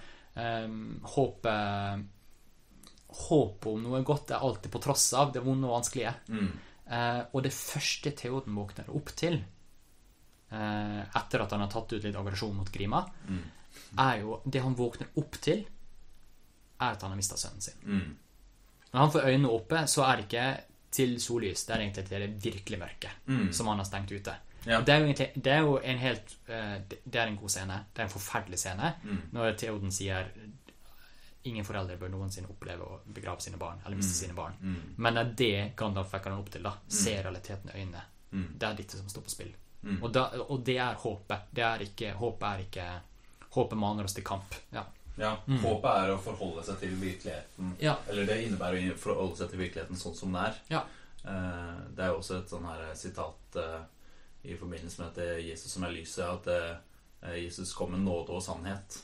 Håpet om noe godt er alltid på tross av det vonde og vanskelige. Og det første Theoden våkner opp til etter at han har tatt ut litt aggresjon mot Grima, er jo det han våkner opp til, er at han har mistet sønnen sin. Når han får øynene oppe, så er det ikke til sollys, det er egentlig til det virkelig mørke som han har stengt ute. Ja. Det er jo en helt det er en god scene, det er en forferdelig scene når Theoden sier ingen foreldre bør noensinne oppleve å begrave sine barn eller miste sine barn, men det er det Gandalf vekker han opp til da, se realiteten i øynene. Det er dette som står på spill, og det er håpet. Håpet maner oss til kamp. Håpet er å forholde seg til virkeligheten, eller det innebærer å forholde seg til virkeligheten sånn som den er. Det er jo også et sånn her sitat i forbindelse med at Jesus som er lyset, at Jesus kom med nåde og sannhet,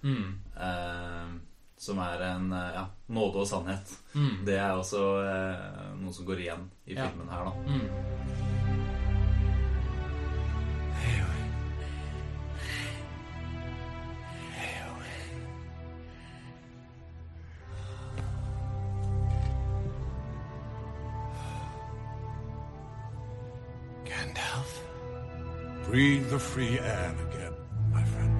som er en nåde og sannhet. Det er også noe som går igjen i filmen her da. Gandalf, breathe the free air again, my friend.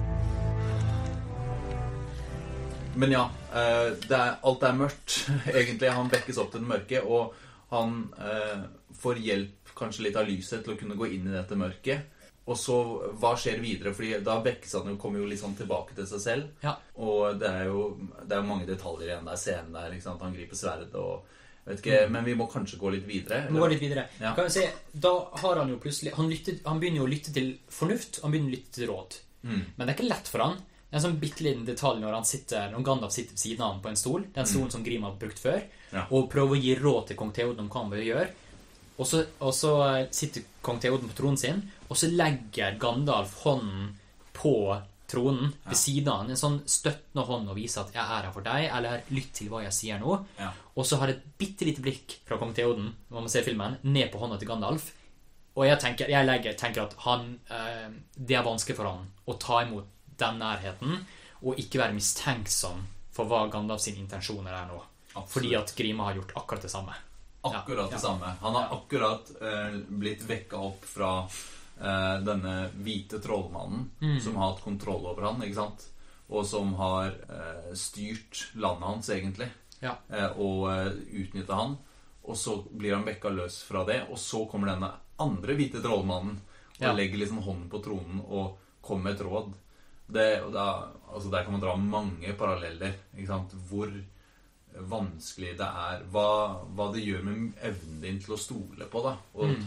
Men alt er mørkt egentlig. Han vekkes opp til det mørke, og han får hjelp kanskje litt av lyset til å kunne gå inn i dette mørket. Og så, hva skjer videre? Fordi da vekkes han jo, kommer jo litt sånn tilbake til seg selv. Og det er jo mange detaljer igjen der, scenen der, ikke sant? Han griper sverd og vet ikke, men vi må kanskje gå litt videre. Kan vi se, da har han jo plutselig han begynner jo å lytte til fornuft, han begynner å lytte til råd. Men det er ikke lett for han. Det er en sånn bitteliten detalj når Gandalf sitter ved siden av han på en stol, den stolen som Grima har brukt før, og prøver å gi råd til kong Theoden om hva han bør gjøre. Og så sitter kong Theoden på tronen sin, og så legger Gandalf hånden på tronen ved siden av han, en sånn støttende hånd og viser at jeg er her for deg, eller lytt til hva jeg sier nå. Og så har det et bittelite blikk fra kong Theoden, når man ser filmen, ned på hånda til Gandalf. Og jeg tenker at det er vanskelig for han å ta imot den nærheten, og ikke være mistenksom for hva Gandalf sine intensjoner er nå. Absolutt. Fordi at Grima har gjort akkurat det samme. Det samme. Han har akkurat blitt vekket opp fra denne hvite trollmannen som har hatt kontroll over han, ikke sant? Og som har styrt landet hans egentlig, og utnyttet han. Og så blir han vekket løs fra det, og så kommer denne andre hvite trollmannen og legger liksom hånden på tronen og kommer med et råd. Der kan man dra mange paralleller, ikke sant? Hvor vanskelig det er, hva det gjør med evnen din til å stole på da,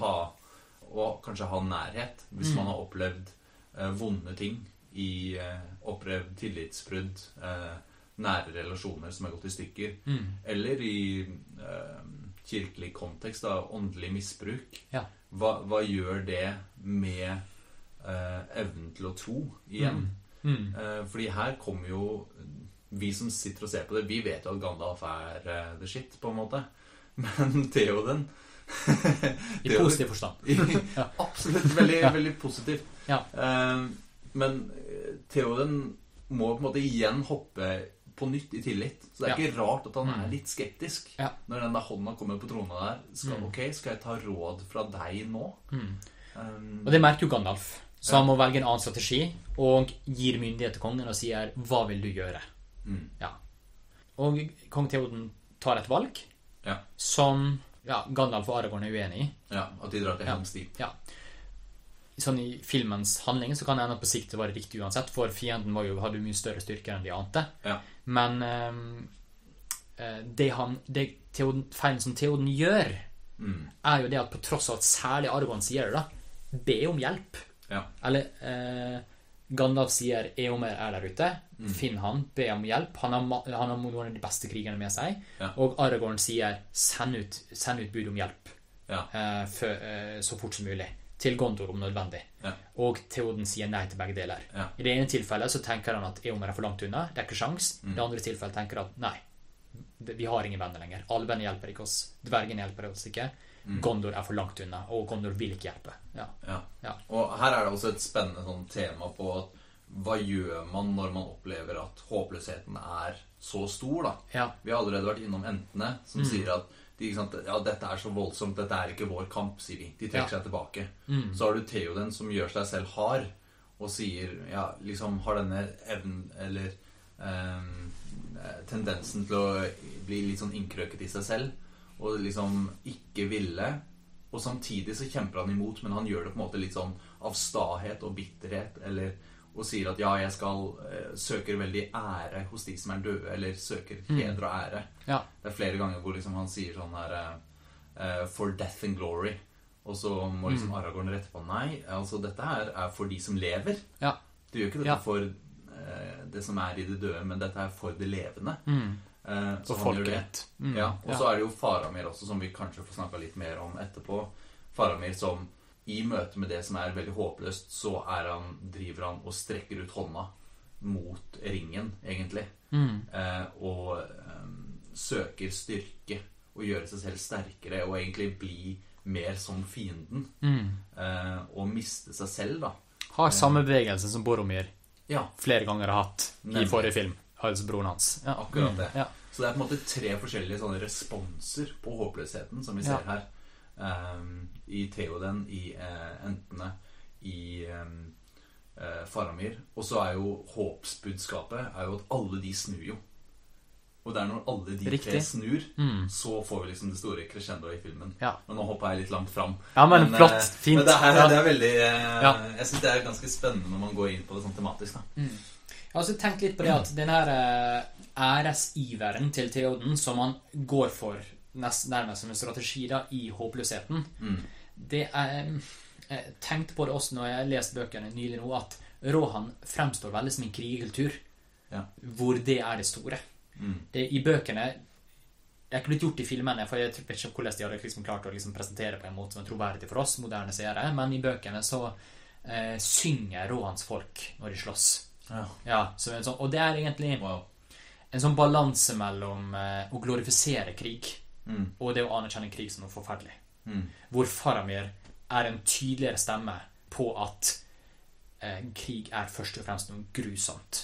og kanskje ha nærhet hvis man har opplevd vonde ting, opplevd tillitsbrudd, nære relasjoner som er gått i stykker, eller i kirkelig kontekst da, åndelig misbruk. Hva gjør det med evnen til å tro igjen? Fordi her kommer jo vi som sitter og ser på det, vi vet jo at Gandalf er the shit på en måte, men Theoden i positiv forstand. Absolutt, veldig, veldig positivt. Men Theoden må på en måte igjen hoppe på nytt i tillit, så det er ikke rart at han er litt skeptisk når den der hånda kommer på tronen der. Skal jeg ta råd fra deg nå? Og det merker jo Gandalf, så han må velge en annen strategi og gir myndighet til kongen og sier, hva vil du gjøre? Og kong Theoden tar et valg som Gandalf og Aragorn uenig i. Ja, at de drar til Helm's Deep. Ja. Sånn i filmens handling så kan det ende på sikt det var riktig uansett, for fienden hadde mye større styrke enn de ante. Ja. Men feilen som Theoden gjør, er jo det at på tross av at særlig Aragorn sier det da, be om hjelp. Ja. Eller Gandalf sier Eomer der ute, finn han, be om hjelp, han har noen av de beste krigerne med seg, og Aragorn sier send ut bud om hjelp så fort som mulig til Gondor om nødvendig, og Theoden sier nei til begge deler. I det ene tilfellet så tenker han at Eomer for langt unna, det ikke sjans. I det andre tilfellet tenker han at nei, vi har ingen venner lenger, alvene hjelper ikke oss, dvergene hjelper oss ikke, Gondor for langt unna, og Gondor vil ikke hjelpe. Ja. Og her det også et spennende sånn tema på at hva gjør man når man opplever at håpløsheten så stor da? Vi har allerede vært innom entene som sier at dette så voldsomt, dette ikke vår kamp, sier de. De trekker seg tilbake. Så har du Theoden som gjør seg selv hard og sier, liksom har denne evnen eller tendensen til å bli litt sånn innkrøket i seg selv og liksom ikke ville, og samtidig så kjemper han imot, men han gjør det på en måte litt sånn av stahet og bitterhet, og sier at jeg søker veldig ære hos de som døde, eller søker heder og ære. Det flere ganger hvor liksom han sier sånn her for death and glory, og så må liksom Aragorn rette på nei, altså dette her for de som lever. Du gjør ikke dette for det som i det døde, men dette for det levende. Så folket. Og så det jo Faramir også, som vi kanskje får snakket litt mer om etterpå. Faramir som i møte med det som veldig håpløst, så driver han og strekker ut hånda mot ringen, egentlig. Og søker styrke og gjøre seg selv sterkere, og egentlig bli mer som fienden. Og miste seg selv, da. Har samme bevegelse som Boromir flere ganger har hatt i forrige film. Altså broren hans. Akkurat det. Så det på en måte 3 forskjellige sånne responser på håpløsheten som vi ser her. I Theoden, i entene, i Faramir. Og så jo håpsbudskapet jo at alle de snur jo. Og det når alle de 3 snur, så får vi liksom det store crescendo i filmen. Men nå hopper jeg litt langt fram. Men flott, fint. Men det veldig jeg synes det ganske spennende når man går inn på det sånn tematisk da. Jeg har også tenkt litt på det at den her æresiveren til Theoden som han går for nærmest som en strategi da, i håpløsheten, det jeg tenkte på det også når jeg leste bøkene nylig nå, at Rohan fremstår veldig som en krigekultur, hvor det det store. I bøkene det ikke blitt gjort i filmene, for jeg vet ikke hvordan de hadde liksom klart å liksom presentere på en måte som troverdig for oss, moderne seere, men i bøkene så synger Rohans folk når de slåss. Så sånn, og det egentlig en sånn balanse mellom å glorifisere krig og det å anerkjenne krig som noe forferdelig. Hvor Faramir en tydeligere stemme på at krig først og fremst noe grusomt.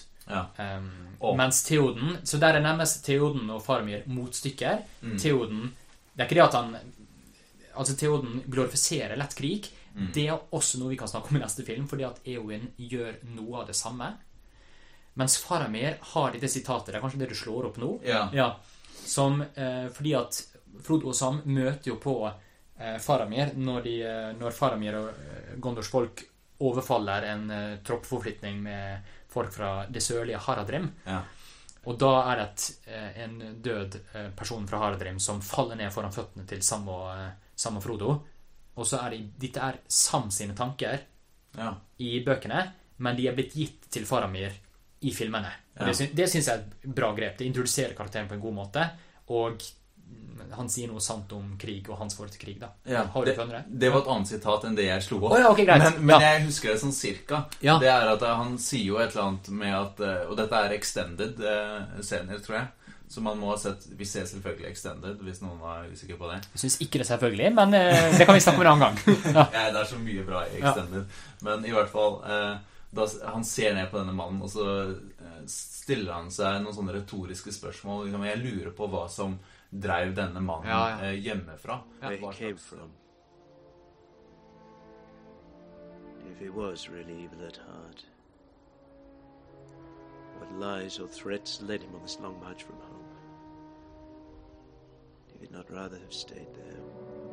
Mens Theoden, så der nærmest Theoden og Faramir motstykker. Theoden, det ikke det at han altså Theoden glorifiserer lett krig. Det også noe vi kan snakke om i neste film, fordi at Eowyn gjør noe av det samme. Mens Faramir har dette sitatet, det kanskje det du slår opp nå, som, fordi at Frodo og Sam møter jo på Faramir når Faramir og Gondors folk overfaller en troppforflytning med folk fra det sørlige Haradrim. Og da det en død person fra Haradrim som faller ned foran føttene til Sam og Frodo. Og så dette Sam sine tanker i bøkene, men de blitt gitt til Faramir i filmene. Det synes jeg et bra grep. Det introduserer karakteren på en god måte, og han sier noe sant om krig og hans forhold til krig da. Har du funnet det? Det var et annet sitat enn det jeg slo opp. Okay, greit. Men jeg husker det sånn cirka. Det at han sier jo et eller annet med at, og dette extended scener, tror jeg. Så man må ha sett, vi ser selvfølgelig extended, hvis noen var usikker på det. Jeg synes ikke det selvfølgelig, men det kan vi snakke om en annen gang. Det så mye bra i extended. Men i hvert fall, da han ser ned på denne mannen, og så stiller han seg noen sånne retoriske spørsmål. Jeg lurer på hva som drev denne mannen hjemmefra. Where he came from. If he was really evil at heart. What lies or threats led him on this long march from home? he'd not rather have stayed there.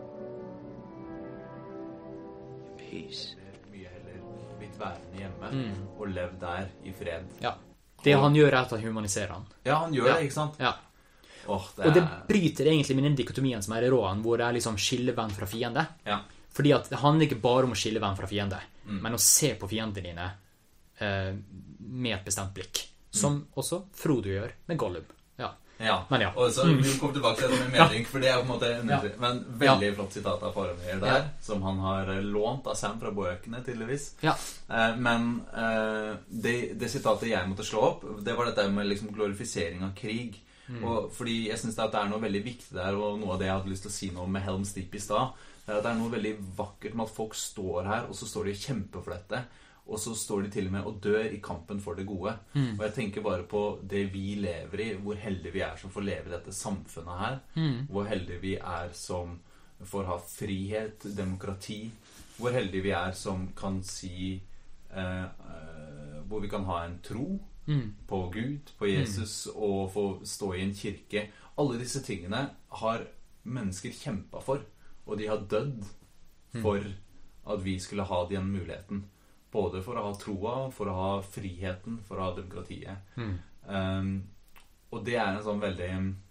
In peace. Mye heller blitt værende hjemme og levd der I fred. Ja. Det han gjør at han humaniserer han. Ja, han gjør det, ikke sant? Ja. Og det bryter egentlig med den dikotomien som I råen, hvor det liksom skillevenn fra fiende. Ja. Fordi at det handler ikke bare om å skille venn fra fiende, men å se på fiendene dine med et bestemt blikk. Som også Frodo gjør med Gollum. Ja. Men ja. Og så vi kommer tilbake til det med mening, for det på en måte men veldig flott sitat av Faramir der, som han har lånt av Sam fra bøkene, tydeligvis. Ja. Men det sitatet jeg måtte slå opp, det var dette med liksom glorifisering av krig. Og fordi jeg synes at det noe veldig viktig der, og noe av det jeg hadde lyst til å si noe med Helm's Deep I sted, det at det noe veldig vakkert med at folk står her, og så står de og kjemper for dette, og så står de til og med og dør I kampen for det gode. Og jeg tenker bare på det vi lever I, hvor heldige vi som får leve I dette samfunnet her, hvor heldige vi som får ha frihet, demokrati, hvor heldige vi som kan si, hvor vi kan ha en tro på Gud, på Jesus, og få stå I en kirke. Alle disse tingene har mennesker kjempet for, og de har dødd for at vi skulle ha den muligheten. Både for å ha troa, for å ha friheten, for å ha demokratiet. Og det en sånn veldig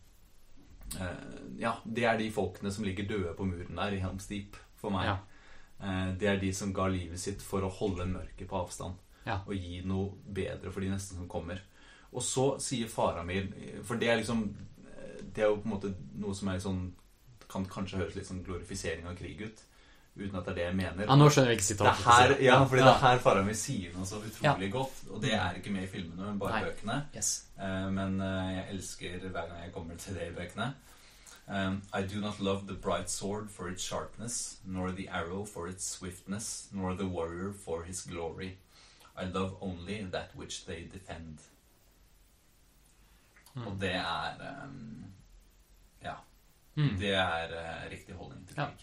det de folkene som ligger døde på muren der I Helm's Deep for meg. Det de som ga livet sitt for å holde mørket på avstand og gi noe bedre for de neste som kommer. Og så sier Faramir, for det liksom det jo på en måte noe som sånn, kan kanskje høres litt sånn glorifisering av krig ut, uten at det jeg mener. Ja, nå skjønner jeg ikke sitatet. Fordi det her Faramir sier noe så utrolig godt, og det ikke med I filmene, men bare I bøkene. Men jeg elsker hver gang jeg kommer til det I bøkene. I do not love the bright sword for its sharpness, nor the arrow for its swiftness, nor the warrior for his glory. I love only that which they defend. Og det det riktig holdning til krig.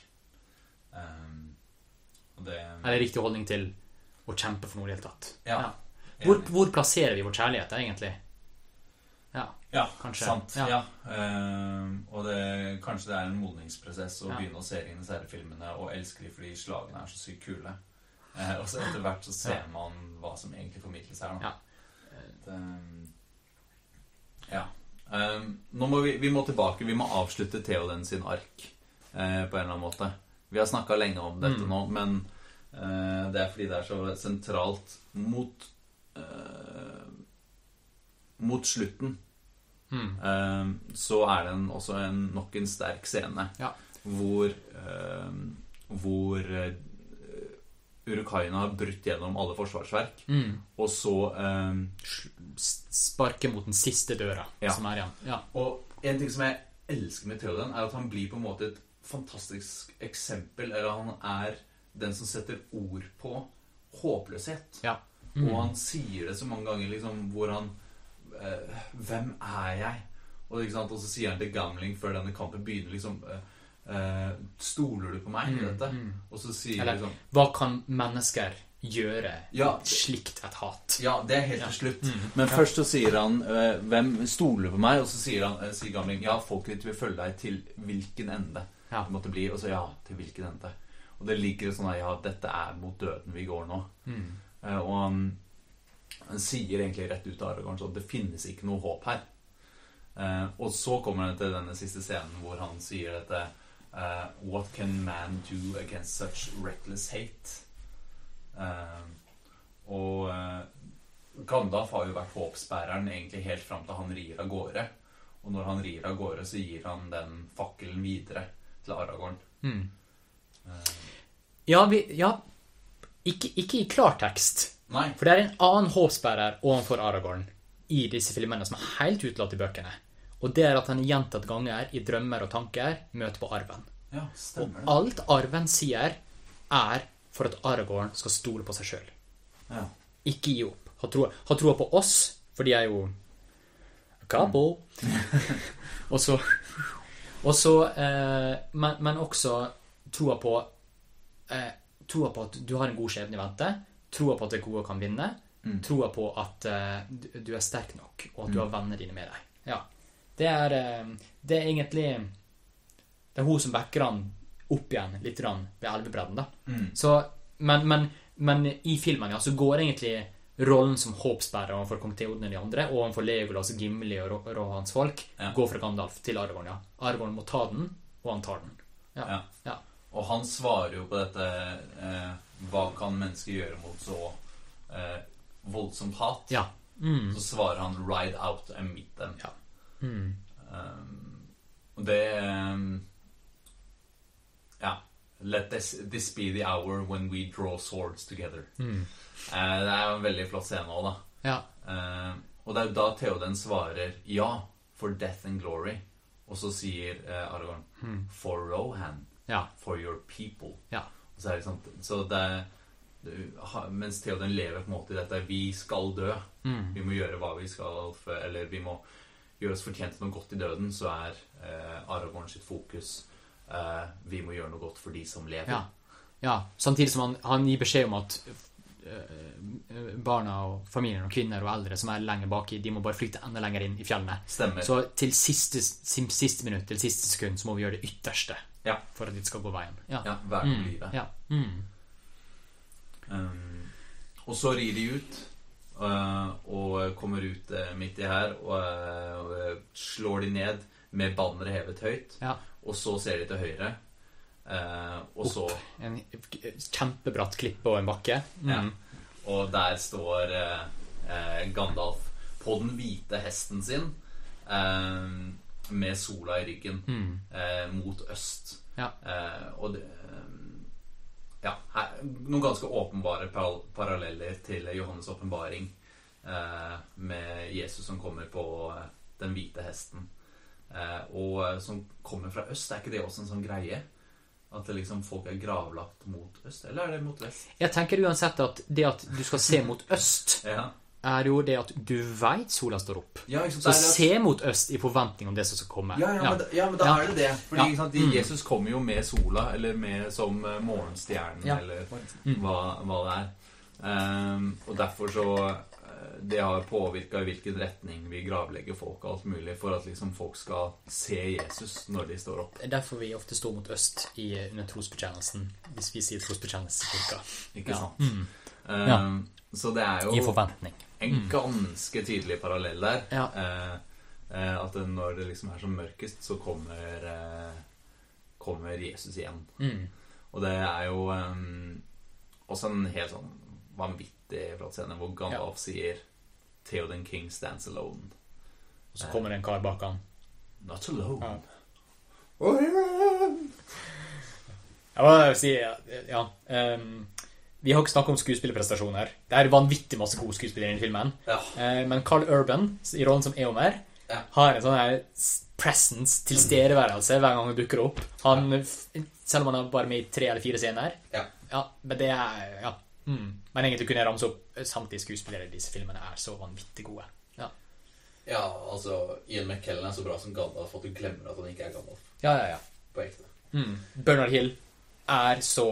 Det riktig holdning til å kjempe for noe I hele tatt. Hvor plasserer vi vår kjærlighet egentlig? Kanskje. Sant. Og kanskje det en modningsprosess å begynne å se inn I disse filmene og elske dem fordi slagene så sykt kule. Og så etter hvert så ser man hva som egentlig formidles her nå. Nå må vi må tilbake, vi må avslutte Theoden sin ark på en eller annen måte. Vi har snakket lenge om dette nå, men det fordi det så sentralt mot slutten. Så det også nok en sterk scene hvor Uruk-haien har brutt gjennom alle forsvarsverk og så sparker mot den siste døra som igjen. Og en ting som jeg elsker med Theoden at han blir på en måte et fantastisk eksempel, eller han den som setter ord på håpløshet. Og han sier det så mange ganger liksom, hvor han hvem jeg? Og, ikke sant? Og så sier han til Gamling før denne kampen begynner liksom stoler du på meg I dette? Og så sier eller, liksom, hva kan mennesker gjøre slikt et hat? Ja, det helt til slutt. Men først så sier han hvem stoler på meg? Og så sier Gamling, ja, folket vil følge deg til hvilken ende det måtte bli, og så til hvilken ende. Og det ligger sånn at dette mot døden vi går nå. Og han sier egentlig rett ut av Aragorn så det finnes ikke noe håp her. Og så kommer han til denne siste scenen hvor han sier dette what can man do against such reckless hate? Og Gandalf har jo vært håpsbæreren egentlig helt frem til han rir av gårde. Og når han rir av gårde så gir han den fakkelen videre til Aragorn. Ikke I klartekst. Nei. For det en annen håpsbærer ovenfor Aragorn I disse filmene som helt utelatt I bøkene. Og det at han gjentatt ganger I drømmer og tanker møter på arven. Ja, stemmer det. Og alt arven sier for at Aragorn skal stole på seg selv. Ja. Ikke gi opp. Ha troa på oss, for de jo a couple. Men også troa på at du har en god skjebne I vente, troa på at det gode kan vinne, troa på at du sterk nok, og at du har venner dine med deg. Ja. Det egentlig Det er hun som backer han opp igjen litt ved elvebredden da. Så, men i filmen ja, så går egentlig rollen som håpsbærer overfor kong Theoden og de andre, og overfor Legolas, Gimli og hans folk, går fra Gandalf til Aragorn, ja. Aragorn må ta den, og han tar den. Ja. Og han svarer jo på dette hva kan mennesker gjøre mot så voldsomt hat? Ja. Så svarer han ride out and meet them. Ja. Og det let this be the hour when we draw swords together. Det er jo en veldig flott scene også da. Ja. Og det er da Theoden svarer ja, for death and glory. Og så sier Aragorn for Rohan, for your people. Ja. Så er det sånn, så det mens Theoden lever på en måte i dette, vi skal dø. Vi må gjøre hva vi skal, eller vi må gjøre oss fortjent til noe godt i døden, så er Aragorn sitt fokus vi må gjøre noe godt for de som lever. Ja. Samtidig som han gir beskjed om at barna og familien og kvinner og eldre som er lenger baki, de må bare flykte enda lenger inn i fjellene. Stemmer. Så til siste minutt, til siste sekund, så må vi gjøre det ytterste for at de skal gå veien. Ja, hver på livet. Ja. Og så rir de ut og kommer ut midt i her og slår de ned med bannere hevet høyt. Og så ser de til høyre og så en kjempebratt klippe og en bakke. Og der står Gandalf på den hvite hesten sin med sola i ryggen mot øst. Og det noen ganske åpenbare paralleller til Johannes åpenbaring med Jesus som kommer på den hvite hesten og som kommer fra øst. Er ikke det også en sånn greie? At det liksom folk er gravlagt mot øst, eller er det mot vest? Jeg tenker uansett at det at du skal se mot øst er jo det at du vet sola står opp. Så se mot øst i forventning om det som skal komme. Men da er det det. Fordi ikke sant, Jesus kommer jo med sola, eller med som morgenstjernen, eller hva det er. Og derfor så det har påvirket i hvilken retning vi gravlegger folk og alt mulig, for at liksom folk skal se Jesus når de står opp. Derfor vi ofte står mot øst under trosbekjennelsen, hvis vi sier trosbekjennelse til kirka. Ikke sant? Så det er jo i forventning en ganske tydelig parallell der. At når det liksom er som mørkest, så kommer Jesus igjen. Og det er jo også en helt sånn vanvittig fra scenen hvor Gandalf sier Theoden King stands alone. Og så kommer det en kar bak han. Not alone. Jeg si vi har ikke snakket om skuespillerprestasjoner. Det er vanvittig masse gode skuespillere i filmen. Men Carl Urban i rollen som Eomer har en sånn her presence, tilstedeværelse hver gang han dukker opp. Selv om han er bare med i 3 eller 4 scener. Men det er men egentlig kunne jeg ramse opp samtidig skuespillere i disse filmene er så vanvittig gode. Altså Ian McKellen er så bra som Gandalf at du glemmer at han ikke er Gandalf. På ekte. Bernard Hill er så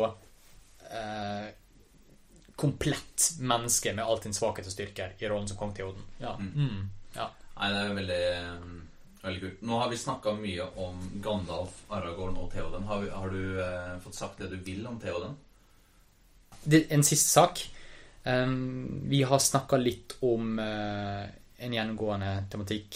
komplett menneske med alt din svakhet og styrker i rollen som kong Theoden. Nei, det er veldig kult. Nå har vi snakket mye om Gandalf, Aragorn og Theoden. Har du fått sagt det du vil om Theoden? En siste sak. Vi har snakket litt om en gjennomgående tematikk.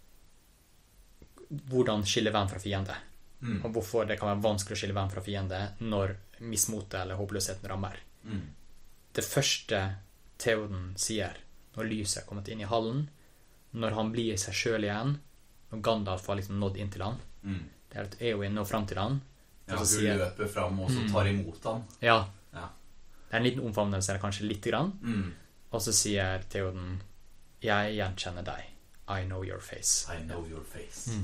Hvordan skille venn fra fiende. Og hvorfor det kan være vanskelig å skille venn fra fiende når mismotet eller håpløsheten rammer. Det første Theoden sier når lyset er kommet inn i hallen, når han blir seg selv igjen, når Gandalf har liksom nådd inn til han, det er at Eowyn når frem til han, og så hun løper frem og så tar imot han. Det er en liten omfavnelse, eller kanskje litt grann. Og så sier Theoden, jeg gjenkjenner deg. I know your face. I know your face.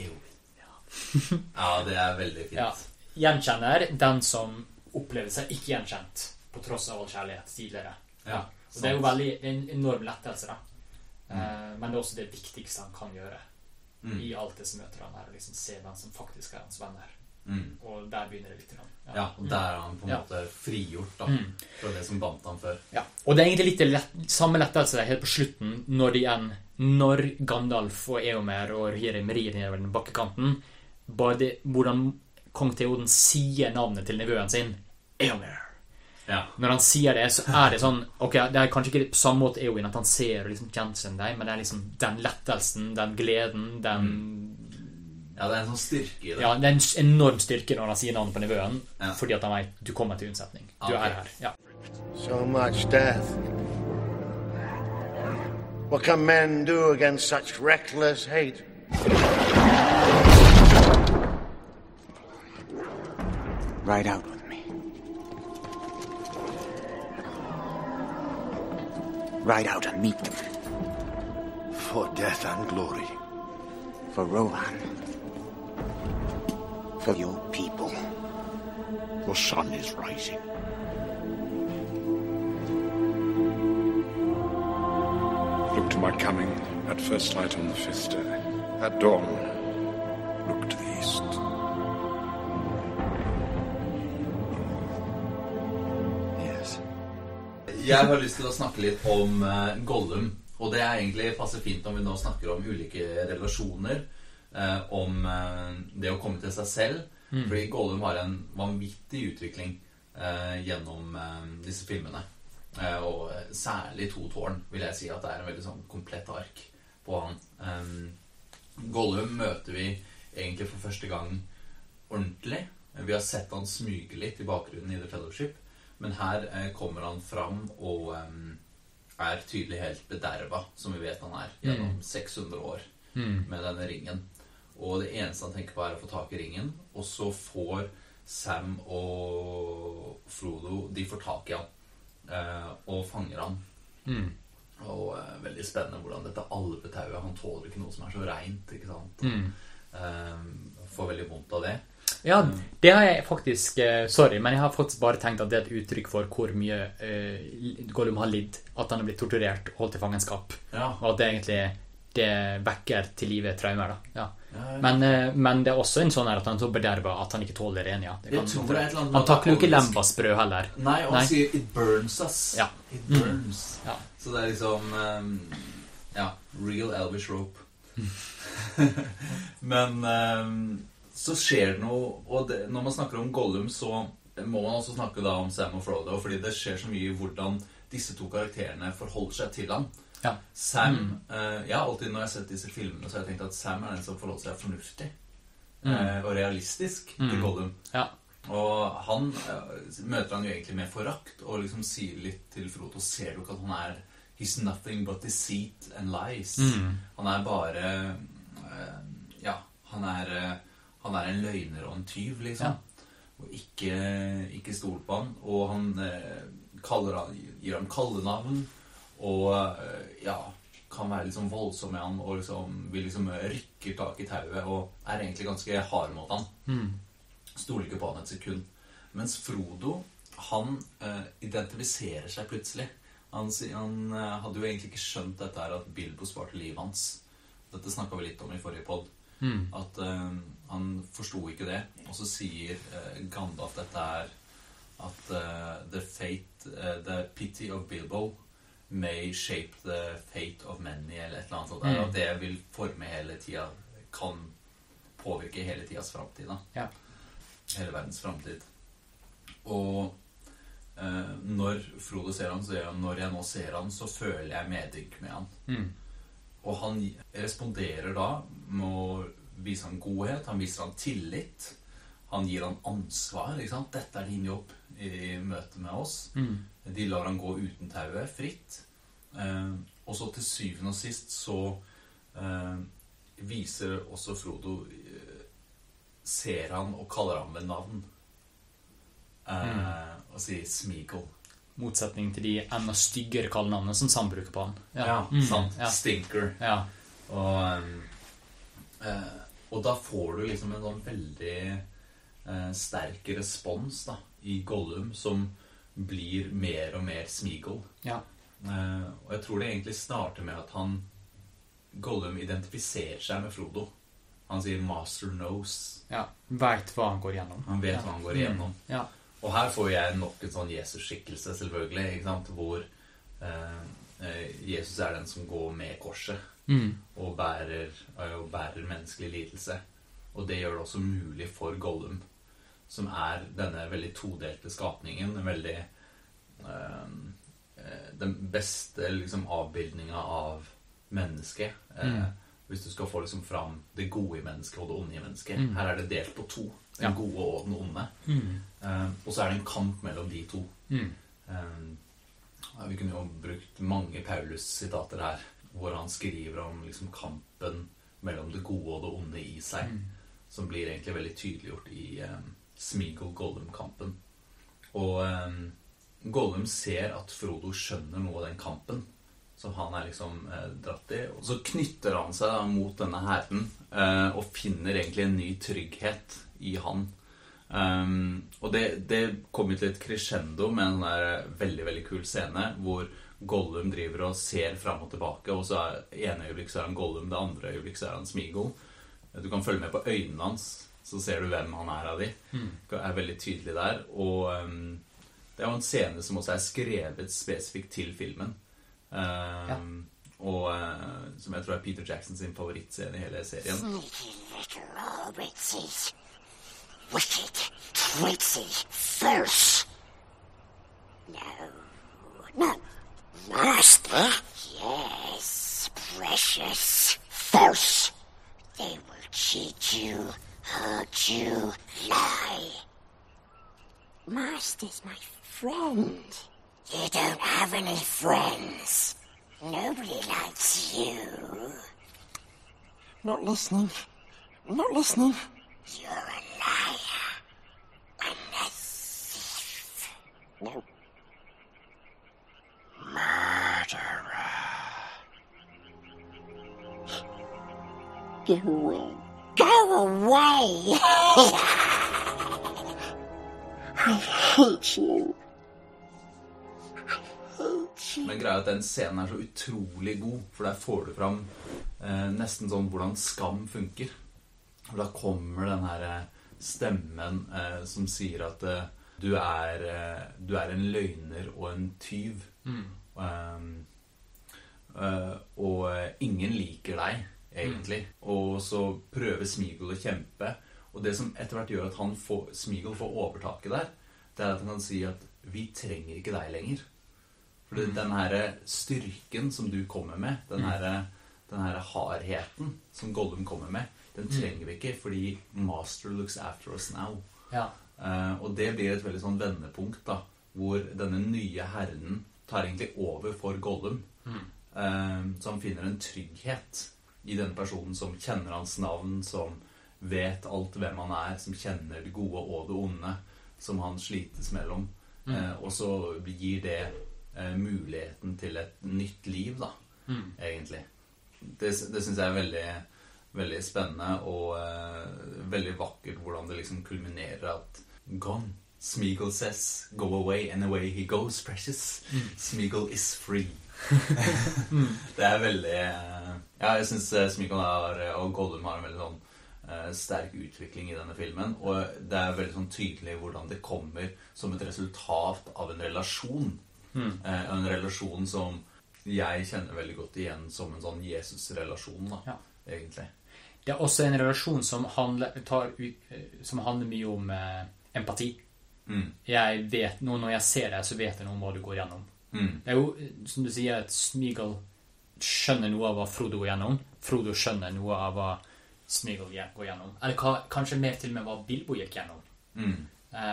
Det er veldig fint. Gjenkjenner den som opplever seg ikke gjenkjent på tross av all kjærlighet tidligere. Og det er jo veldig en enorm lettelse da. Men det er også det viktigste han kan gjøre i alt det som møter han her, og liksom se hvem som faktisk er hans venner. Og der begynner det litt grann. Og der er han på en måte frigjort da, fra det som bandt han før. Og det er egentlig litt samme lettelse helt på slutten, når Gandalf og Eomer og Hiri rir nedover den bakkekanten, bare det, hvordan kong Theoden sier navnet til nevøen sin, Eomer. Ja. Når han sier det, så det sånn, ok, det kanskje ikke på samme måte Eowyn at han ser og liksom kjenner deg, men det liksom den lettelsen, den gleden, den... Ja, det en sånn styrke i det. Ja, det en enorm styrke når han sier navnet på nevøen, fordi at han vet, du kommer til unnsetning. Du her, ja. So much death. What can men do against such reckless hate? Ride out with me. Ride out and meet them. For death and glory. For Rohan. For your people. The sun is rising. Look to my coming at first light on the 5th day. At dawn, look to the east. Yes. Jeg har lyst til å snakke litt om Gollum, og det egentlig passer fint om vi nå snakker om ulike relasjoner, om det å komme til seg selv, fordi Gollum har en vanvittig utvikling gjennom disse filmene. Og særlig 2 tårn vil jeg si at det en veldig sånn komplett ark på han. Gollum møter vi egentlig for første gang ordentlig. Vi har sett han smyge litt i bakgrunnen i The Fellowship, men her kommer han fram og tydelig helt bederva, som vi vet han gjennom 600 år med denne ringen. Og det eneste han tenker på å få tak i ringen, og så får Sam og Frodo, de får tak i han og fanger han. Og veldig spennende hvordan dette alvetauet, han tåler ikke noe som så rent, ikke sant? Får veldig vondt av det. Ja, det har jeg faktisk, sorry, men jeg har faktisk bare tenkt at det et uttrykk for hvor mye Gollum har lidd, at han har blitt torturert og holdt i fangenskap, og at det egentlig det vekker til livet traumer da. Ja. Men det også en sånn at han så bederver at han ikke tåler ren, han takler jo ikke lembasbrød heller. Nei, og han sier it burns us. Ja. It burns. Så det liksom real Elvish rope. Men så skjer det noe, og når man snakker om Gollum, så må man også snakke da om Sam og Frodo, fordi det skjer så mye hvordan disse 2 karakterene forholder seg til ham. Sam, jeg har alltid når jeg har sett disse filmene, så har jeg tenkt at Sam den som forholder seg fornuftig og realistisk til Gollum. Og han møter han jo egentlig med forakt, og liksom sier litt til Frodo, ser du ikke at han he's nothing but deceit and lies. Han bare han en løgner og en tyv, liksom. Og ikke stol på han, og han gir ham kallenavn, og kan være liksom voldsom med han, og liksom, vil liksom rykke tak i tauet, og egentlig ganske hard mot han. Stoler ikke på han et sekund. Mens Frodo, han identifiserer seg plutselig. Han hadde jo egentlig ikke skjønt dette her, at Bilbo sparte livet hans. Dette snakket vi litt om i forrige podd. At han forstod ikke det. Og så sier Gandalf dette her, at the pity of Bilbo may shape the fate of many, eller et eller annet sånt der, at det vil forme hele tida, kan påvirke hele tidas fremtid da. Hele verdens fremtid. Og når Frodo ser han, så når jeg nå ser han, så føler jeg medynk med han. Og han responderer da med å vise han godhet, han viser han tillit, han gir han ansvar, ikke sant? Dette din jobb i møte med oss. De lar han gå uten tauet, fritt. Og så til syvende og sist så viser også Frodo, ser han og kaller han med navn. Og sier Smeagol. Motsetning til de enda styggere kallenavnene som Sam bruker på han. Sant. Stinker. Og da får du liksom en sånn veldig sterk respons da, i Gollum, som blir mer og mer Smeagol. Og jeg tror det egentlig starter med at Gollum identifiserer seg med Frodo. Han sier Master knows. Vet hva han går gjennom. Han vet hva han går gjennom. Og her får jeg nok en sånn Jesus-skikkelse, selvfølgelig, ikke sant? Hvor Jesus den som går med korset og bærer menneskelig lidelse. Og det gjør det også mulig for Gollum som denne veldig todelte skapningen, den beste liksom avbildningen av mennesket. Hvis du skal få liksom fram det gode i mennesket og det onde i mennesket. Her det delt på to. Den gode og den onde. Og så det en kamp mellom de to. Vi kunne jo brukt mange Paulus-sitater her, hvor han skriver om liksom kampen mellom det gode og det onde i seg, som blir egentlig veldig tydeliggjort i Smeagol-Gollum-kampen. Og Gollum ser at Frodo skjønner noe av den kampen som han liksom dratt i, og så knytter han seg da mot denne herren og finner egentlig en ny trygghet i han. Og det kommer til et crescendo med en sånn der veldig, veldig kul scene hvor Gollum driver og ser frem og tilbake, og så ene øyeblikk så han Gollum, det andre øyeblikk så han Smeagol. Du kan følge med på øynene hans, så ser du hvem han av de. Det veldig tydelig der, og det jo en scene som også skrevet spesifikt til filmen. Og som jeg tror Peter Jackson sin favorittscene i hele serien. Wicked, tricksy, false. No, master. Yes, precious, false. They will cheat you, hurt you, lie. Master's my friend. You don't have any friends. Nobody likes you. Not listening. Not listening. You're a liar. And a thief. No. Murderer. Go away. Go away! I hate you. Men greia at den scenen så utrolig god, for der får du fram nesten sånn hvordan skam funker. Og da kommer den her stemmen som sier at du en løgner og en tyv. Og ingen liker deg, egentlig. Og så prøver Smeagol å kjempe. Og det som etter hvert gjør at Smeagol får overtaket der, det at han kan si at vi trenger ikke deg lenger. For den her styrken som du kommer med, den her hardheten som Gollum kommer med, den trenger vi ikke, fordi Master looks after us now. Og det blir et veldig sånn vendepunkt da, hvor denne nye herren tar egentlig over for Gollum. Så han finner en trygghet i den personen som kjenner hans navn, som vet alt hvem han som kjenner det gode og det onde, som han slites mellom. Og så gir det muligheten til et nytt liv da, egentlig. Det synes jeg veldig, veldig spennende og veldig vakkert hvordan det liksom kulminerer at Gone, Smeagol says, go away and away he goes, precious. Smeagol is free. Det veldig jeg synes Smeagol og Gollum har en veldig sånn sterk utvikling i denne filmen, og det veldig sånn tydelig hvordan det kommer som et resultat av en relasjon. En relasjon som jeg kjenner veldig godt igjen som en sånn Jesus-relasjon da, egentlig. Det også en relasjon som handler mye om empati. Jeg vet, når jeg ser det, så vet jeg noe om hva du går gjennom. Det jo, som du sier, at Smeagol skjønner noe av hva Frodo går gjennom. Frodo skjønner noe av hva Smeagol går gjennom. Eller kanskje mer til og med hva Bilbo gikk gjennom.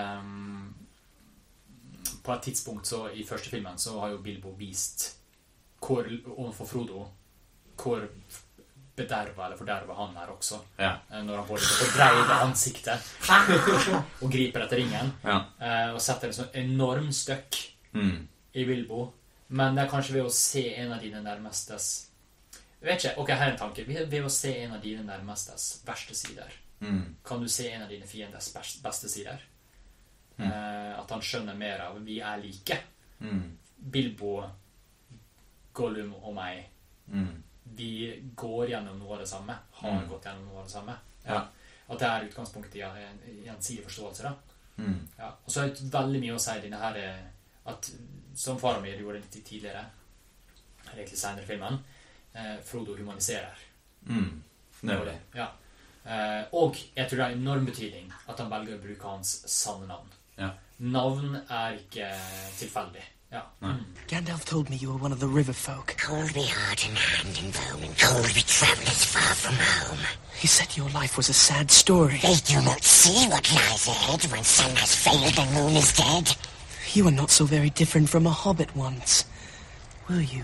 På et tidspunkt så, i første filmen så har jo Bilbo vist overfor Frodo hvor bederva eller forderva han også. Når han får det fordreide ansiktet og griper etter ringen og setter en sånn enorm støkk i Bilbo. Men det kanskje ved å se en av dine nærmestes, jeg vet ikke, ok, her en tanke, ved å se en av dine nærmestes verste sider, kan du se en av dine fienders beste sider. At han skjønner mer av vi like. Bilbo, Gollum og meg, vi går gjennom noe av det samme, har gått gjennom noe av det samme. At det utgangspunktet i gjensidig forståelse da. Og så det veldig mye å si denne her, at som faren min gjorde litt tidligere, egentlig senere i filmen, Frodo humaniserer. Nemlig. Og jeg tror det er enorm betydning at han velger å bruke hans sanne navn. Ja. Navn er ikke tilfeldig. Ja. Gandalf told me you were one of the river folk. Cold we heart and hand and bone, and cold we travelers far from home. He said your life was a sad story. They do not see what lies ahead when sun has failed and moon is dead. You were not so very different from a hobbit once, were you?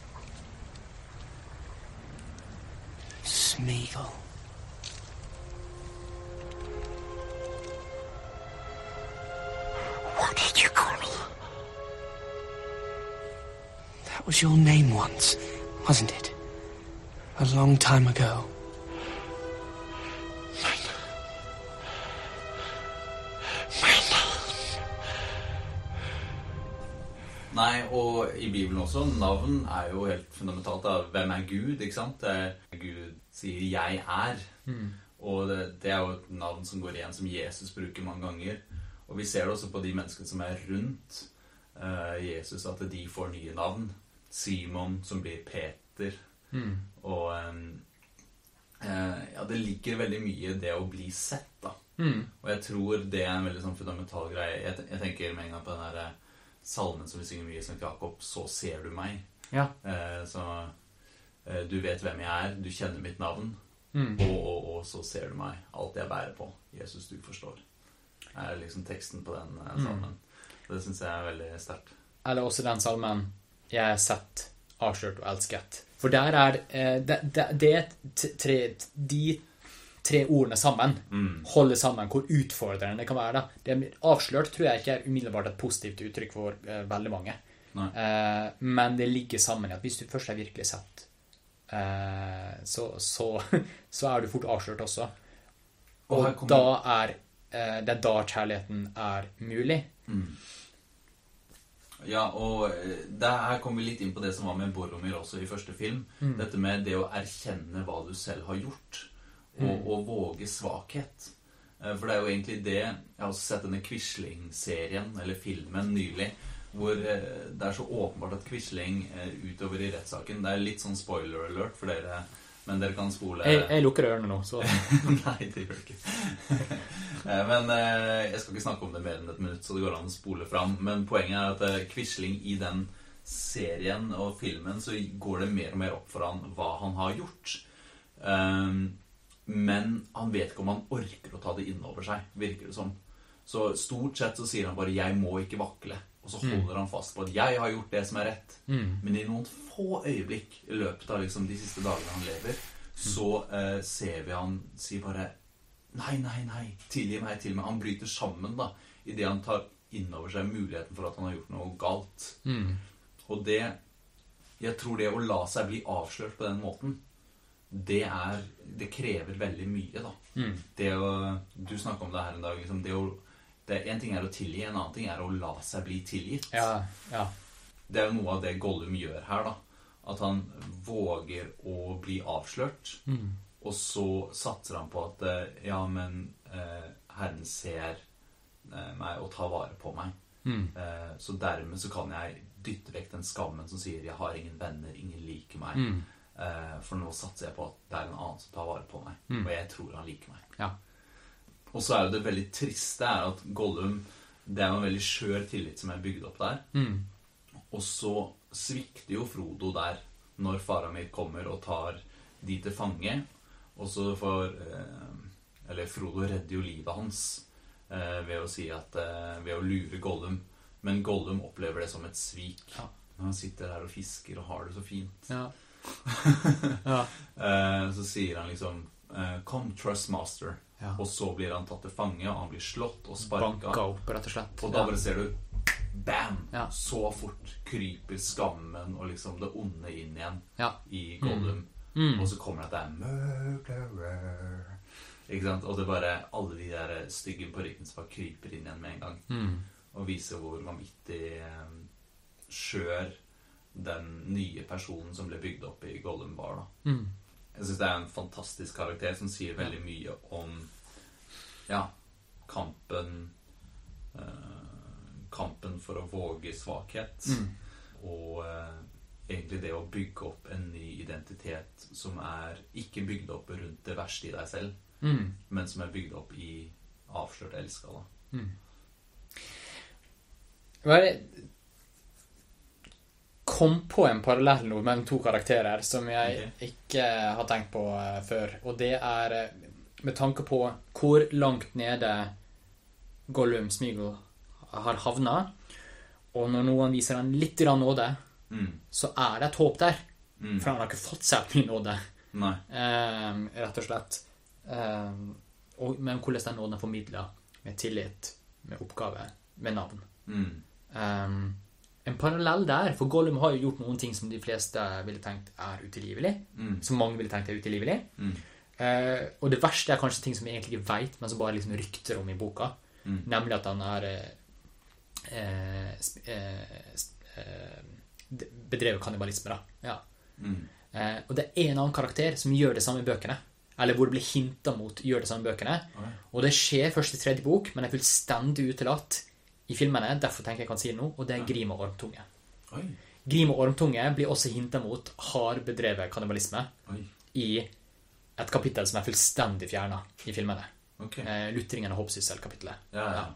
Smeagol. What did you call me? That was your name once, wasn't it? A long time ago. Nei, og i Bibelen også, navn er jo helt fundamentalt da. Hvem er Gud, ikke sant? Gud sier 'jeg er'. Og det er jo et navn som går igjen, som Jesus bruker mange ganger. Og vi ser det også på de menneskene som er rundt Jesus, at de får nye navn. Simon, som blir Peter. Og ja, det ligger veldig mye i det å bli sett, da. Og jeg tror det er en veldig sånn fundamental greie. Jeg tenker med en gang på den der salmen som vi synger mye, som Jakob, så ser du meg. Ja. Så du vet hvem jeg er, du kjenner mitt navn, og så ser du meg. Alt jeg bærer på. Jesus, du forstår. Det er liksom teksten på den salmen. Det synes jeg er veldig sterkt. Eller også den salmen, jeg er sett, avslørt og elsket. For der er de tre ordene sammen, holder sammen hvor utfordrende det kan være. Da. Det avslørt tror jeg ikke er umiddelbart et positivt uttrykk for veldig mange. Men det ligger sammen i at hvis du først er virkelig sett, så er du fort avslørt også. Og det er da kjærligheten er mulig. Ja, og her kommer vi litt inn på det som var med Boromir også i første film. Dette med det å erkjenne hva du selv har gjort, og våge svakhet. For det er jo egentlig det. Jeg har også sett denne Quisling-serien, eller filmen nylig, hvor det er så åpenbart at Quisling utover i rettssaken, det er litt sånn spoiler alert for dere, men dere kan spole. Jeg lukker ørene nå, så. Nei, det gjør ikke. Men jeg skal ikke snakke om det mer enn et minutt, så det går an å spole fram. Men poenget er at Quisling i den serien og filmen, så går det mer og mer opp for han hva han har gjort. Men han vet ikke om han orker å ta det inn over seg, virker det som. Så stort sett så sier han bare 'jeg må ikke vakle', og så holder han fast på at 'jeg har gjort det som er rett'. Men i noen få øyeblikk i løpet av liksom de siste dagene han lever, så ser vi han si bare 'nei, tilgi meg'. Han bryter sammen da, i det han tar inn over seg muligheten for at han har gjort noe galt. Og jeg tror det å la seg bli avslørt på den måten, det krever veldig mye da. Du snakket om det her en dag, liksom, en ting er å tilgi, en annen ting er å la seg bli tilgitt. Ja. Det er jo noe av det Gollum gjør her da, at han våger å bli avslørt, og så satser han på at Herren ser meg og tar vare på meg. Så dermed så kan jeg dytte vekk den skammen som sier 'jeg har ingen venner, ingen liker meg'. For nå satser jeg på at det er en annen som tar vare på meg, og jeg tror han liker meg. Ja. Og så er det veldig triste er at Gollum, det er en veldig skjør tillit som er bygd opp der. Og så svikter jo Frodo der når Faramir kommer og tar de til fange, og så eller Frodo redder jo livet hans ved å si at ved å lure Gollum, men Gollum opplever det som et svik når han sitter der og fisker og har det så fint. Så sier han liksom 'Come, trust master'. Og så blir han tatt til fange, og han blir slått og sparket. Banka opp, rett og slett. Og da bare ser du bam! Så fort kryper skammen og liksom det onde inn igjen i Gollum. Og så kommer det at det er murderer. Ikke sant? Og det er bare alle de der styggen på ryggen som bare kryper inn igjen med en gang. Og viser hvor vanvittig skjør den nye personen som ble bygd opp i Gollum var da. Jeg synes det er en fantastisk karakter som sier veldig mye om kampen for å våge svakhet og egentlig det å bygge opp en ny identitet som ikke bygd opp rundt det verste i deg selv, men som bygd opp i avslørt elska da. Jeg kom på en parallell nå mellom to karakterer som jeg ikke har tenkt på før, og det med tanke på hvor langt nede Gollum Smeagol har havnet, og når noen viser han litt grann nåde, så det et håp der, for han har ikke fått seg mye nåde. Nei. Rett og slett. Men hvordan den nåden formidlet med tillit, med oppgave, med navn. En parallell der, for Gollum har jo gjort noen ting som de fleste ville tenkt utilgivelig, som mange ville tenkt utilgivelig. Og det verste kanskje ting som vi egentlig ikke vet, men som bare liksom rykter om i boka, nemlig at han bedrevet kannibalisme da. Ja. Og det en annen karakter som gjør det samme i bøkene, eller hvor det blir hintet mot gjør det samme i bøkene, og det skjer først i 3. bok, men fullstendig utelatt i filmene, derfor tenker jeg kan si det nå, og det Grim og Ormtunge. Grim og Ormtunge blir også hintet mot har bedrevet kannibalisme i et kapittel som fullstendig fjernet i filmene. Luttringen og Hobbsyssel-kapittelet.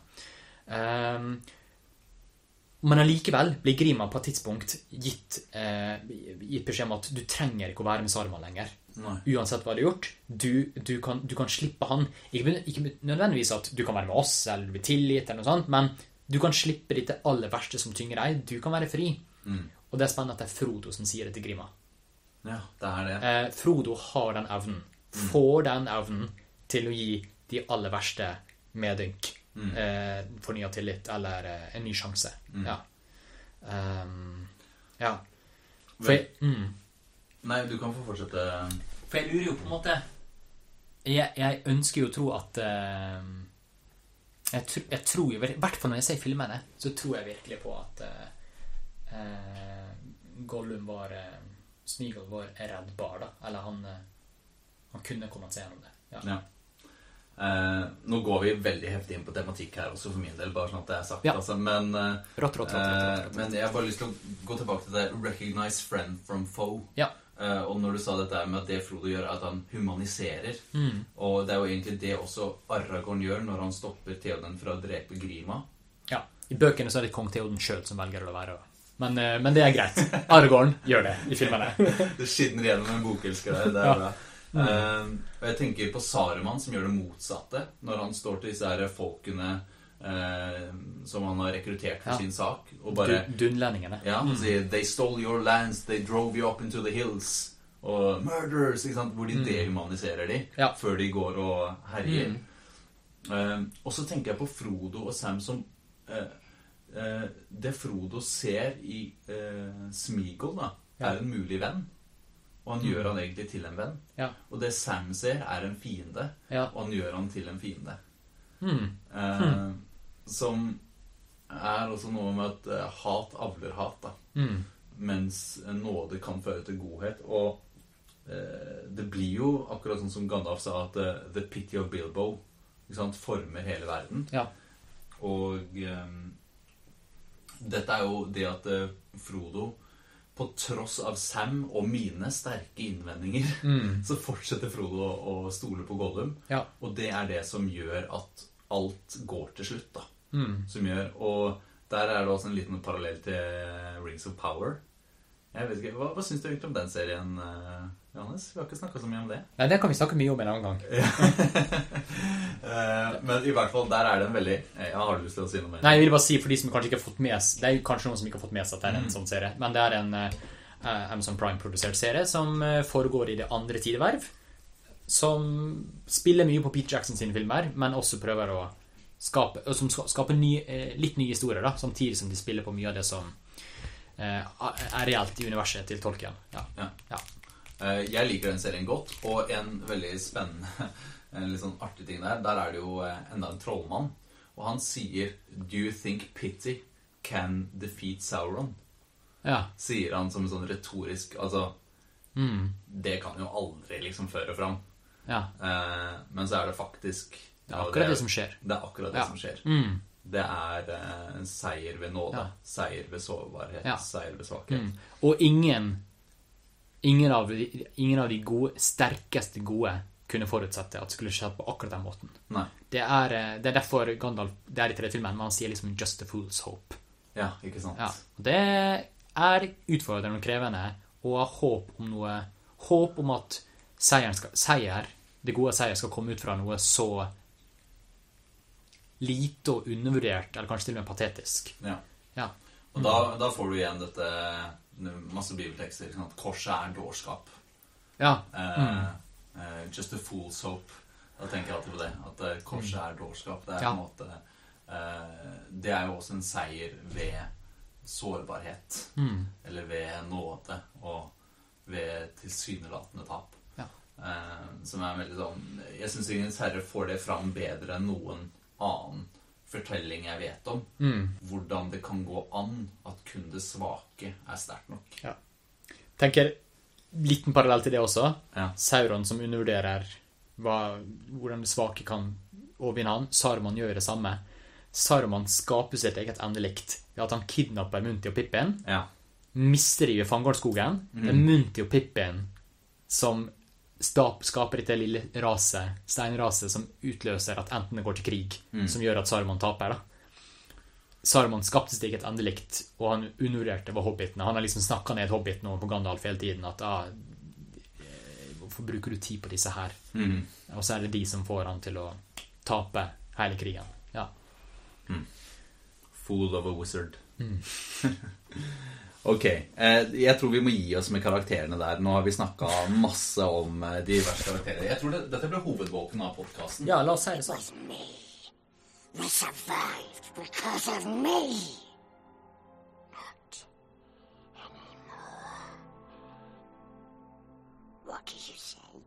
Men allikevel blir Grima på et tidspunkt gitt beskjed om at du trenger ikke å være med Saruman lenger. Uansett hva du har gjort, du kan slippe han. Ikke nødvendigvis at du kan være med oss, eller du blir tilgitt, eller noe sånt, men du kan slippe det aller verste som tynger deg. Du kan være fri. Og det spennende at det Frodo som sier det til Grima. Ja, det det. Frodo har den evnen. Får den evnen til å gi de aller verste medynk. Fornyet tillit, eller en ny sjanse. Ja. Ja. Nei, du kan få fortsette. For jeg lurer jo på en måte jeg ønsker jo å tro at jeg tror jo, i hvert fall når jeg ser filmene, så tror jeg virkelig på at Gollum Smeagol var reddbar da, eller han kunne komme seg gjennom det. Ja. Nå går vi veldig heftig inn på tematikk her også for min del, bare sånn at det sagt altså. Men jeg har bare lyst til å gå tilbake til det recognize friend from foe. Og når du sa dette med at det Frodo gjør at han humaniserer, og det jo egentlig det også Aragorn gjør når han stopper Theoden fra å drepe Grima. Ja, i bøkene så det kong Theoden selv som velger å være men det greit. Aragorn gjør det i filmene. Det skinner gjennom en bokelsker der, det bra. Og jeg tenker på Saruman som gjør det motsatte når han står til disse her folkene som han har rekruttert for sin sak og bare dunlendingene sier they stole your lands, they drove you up into the hills og murderers, ikke sant? Hvor de dehumaniserer de før de går og herjer. Og så tenker jeg på Frodo og Sam som det Frodo ser i Smeagol da en mulig venn. Og han gjør han egentlig til en venn. Og det Sam ser en fiende, og han gjør han til en fiende. Som også noe med at hat avler hat, da. Mens nåde kan føre til godhet. Og det blir jo akkurat sånn som Gandalf sa, at the pity of Bilbo former hele verden. Og dette jo det at Frodo på tross av Sam og mine sterke innvendinger så fortsetter Frodo å stole på Gollum. Og det det som gjør at alt går til slutt da. Som gjør, og der det også en liten parallell til Rings of Power. Jeg vet ikke, hva synes du egentlig om den serien, Johannes? Vi har ikke snakket så mye om det. Nei, det kan vi snakke mye om en annen gang. Men i hvert fall, der det en veldig... har du lyst til å si noe mer? Nei, jeg vil bare si for de som kanskje ikke har fått med det kanskje noen som ikke har fått med seg at det en sånn serie, men det en Amazon Prime-produsert serie som foregår i det andre tideverv, som spiller mye på Peter Jackson sine filmer, men også prøver å skape litt nye historier da, samtidig som de spiller på mye av det som reelt i universet til Tolkien. Jeg liker den serien godt, og en veldig spennende en litt sånn artig ting der det jo enda en trollmann, og han sier do you think pity can defeat Sauron? Sier han som en sånn retorisk altså, det kan jo aldri liksom føre fram men så det faktisk det akkurat det som skjer det akkurat det som skjer det en seier ved nåde, seier ved sårbarhet, seier ved svakhet. Og ingen av de gode, sterkeste gode kunne forutsette at det skulle skje på akkurat den måten. Nei. Det er derfor Gandalf, det i 3. filmen, man sier liksom just a fool's hope. Ja, ikke sant. Ja. Det utfordrende og krevende å ha håp om at det gode seier skal komme ut fra noe så lite og undervurdert, eller kanskje til og med patetisk. Ja. Og da får du igjen dette, masse bibeltekster, sånn at korset dårskap. Ja. Just a fool's hope. Da tenker jeg alltid på det, at korset dårskap. Det på en måte, det jo også en seier ved sårbarhet, eller ved nåde, og ved tilsynelatende tap. Som veldig sånn, jeg synes Ringenes herre får det fram bedre enn noen annen fortelling jeg vet om, hvordan det kan gå an at kun det svake sterkt nok. Ja. Tenker liten parallell til det også. Sauron som undervurderer hvordan det svake kan overvinne han. Saruman gjør det samme. Saruman skaper sitt eget endelikt ved at han kidnapper Munti og Pippin, mister de i Fangornskogen. Det Munti og Pippin som skaper dette lille steinraset som utløser at enten det går til krig, som gjør at Saruman taper. Saruman skapte sitt eget endelikt, og han undervurderte hva hobbitene. Han har liksom snakket ned hobbitene over på Gandalf hele tiden, at hvorfor bruker du tid på disse her? Og så det de som får han til å tape hele krigen. Ja. Fool of a wizard. Ok, jeg tror vi må gi oss med karakterene der. Nå har vi snakket masse om diverse karakterer. Jeg tror dette ble hovedbolken av podcasten. Ja, la oss si det sånn. We survived because of me. Not anymore. What do you say?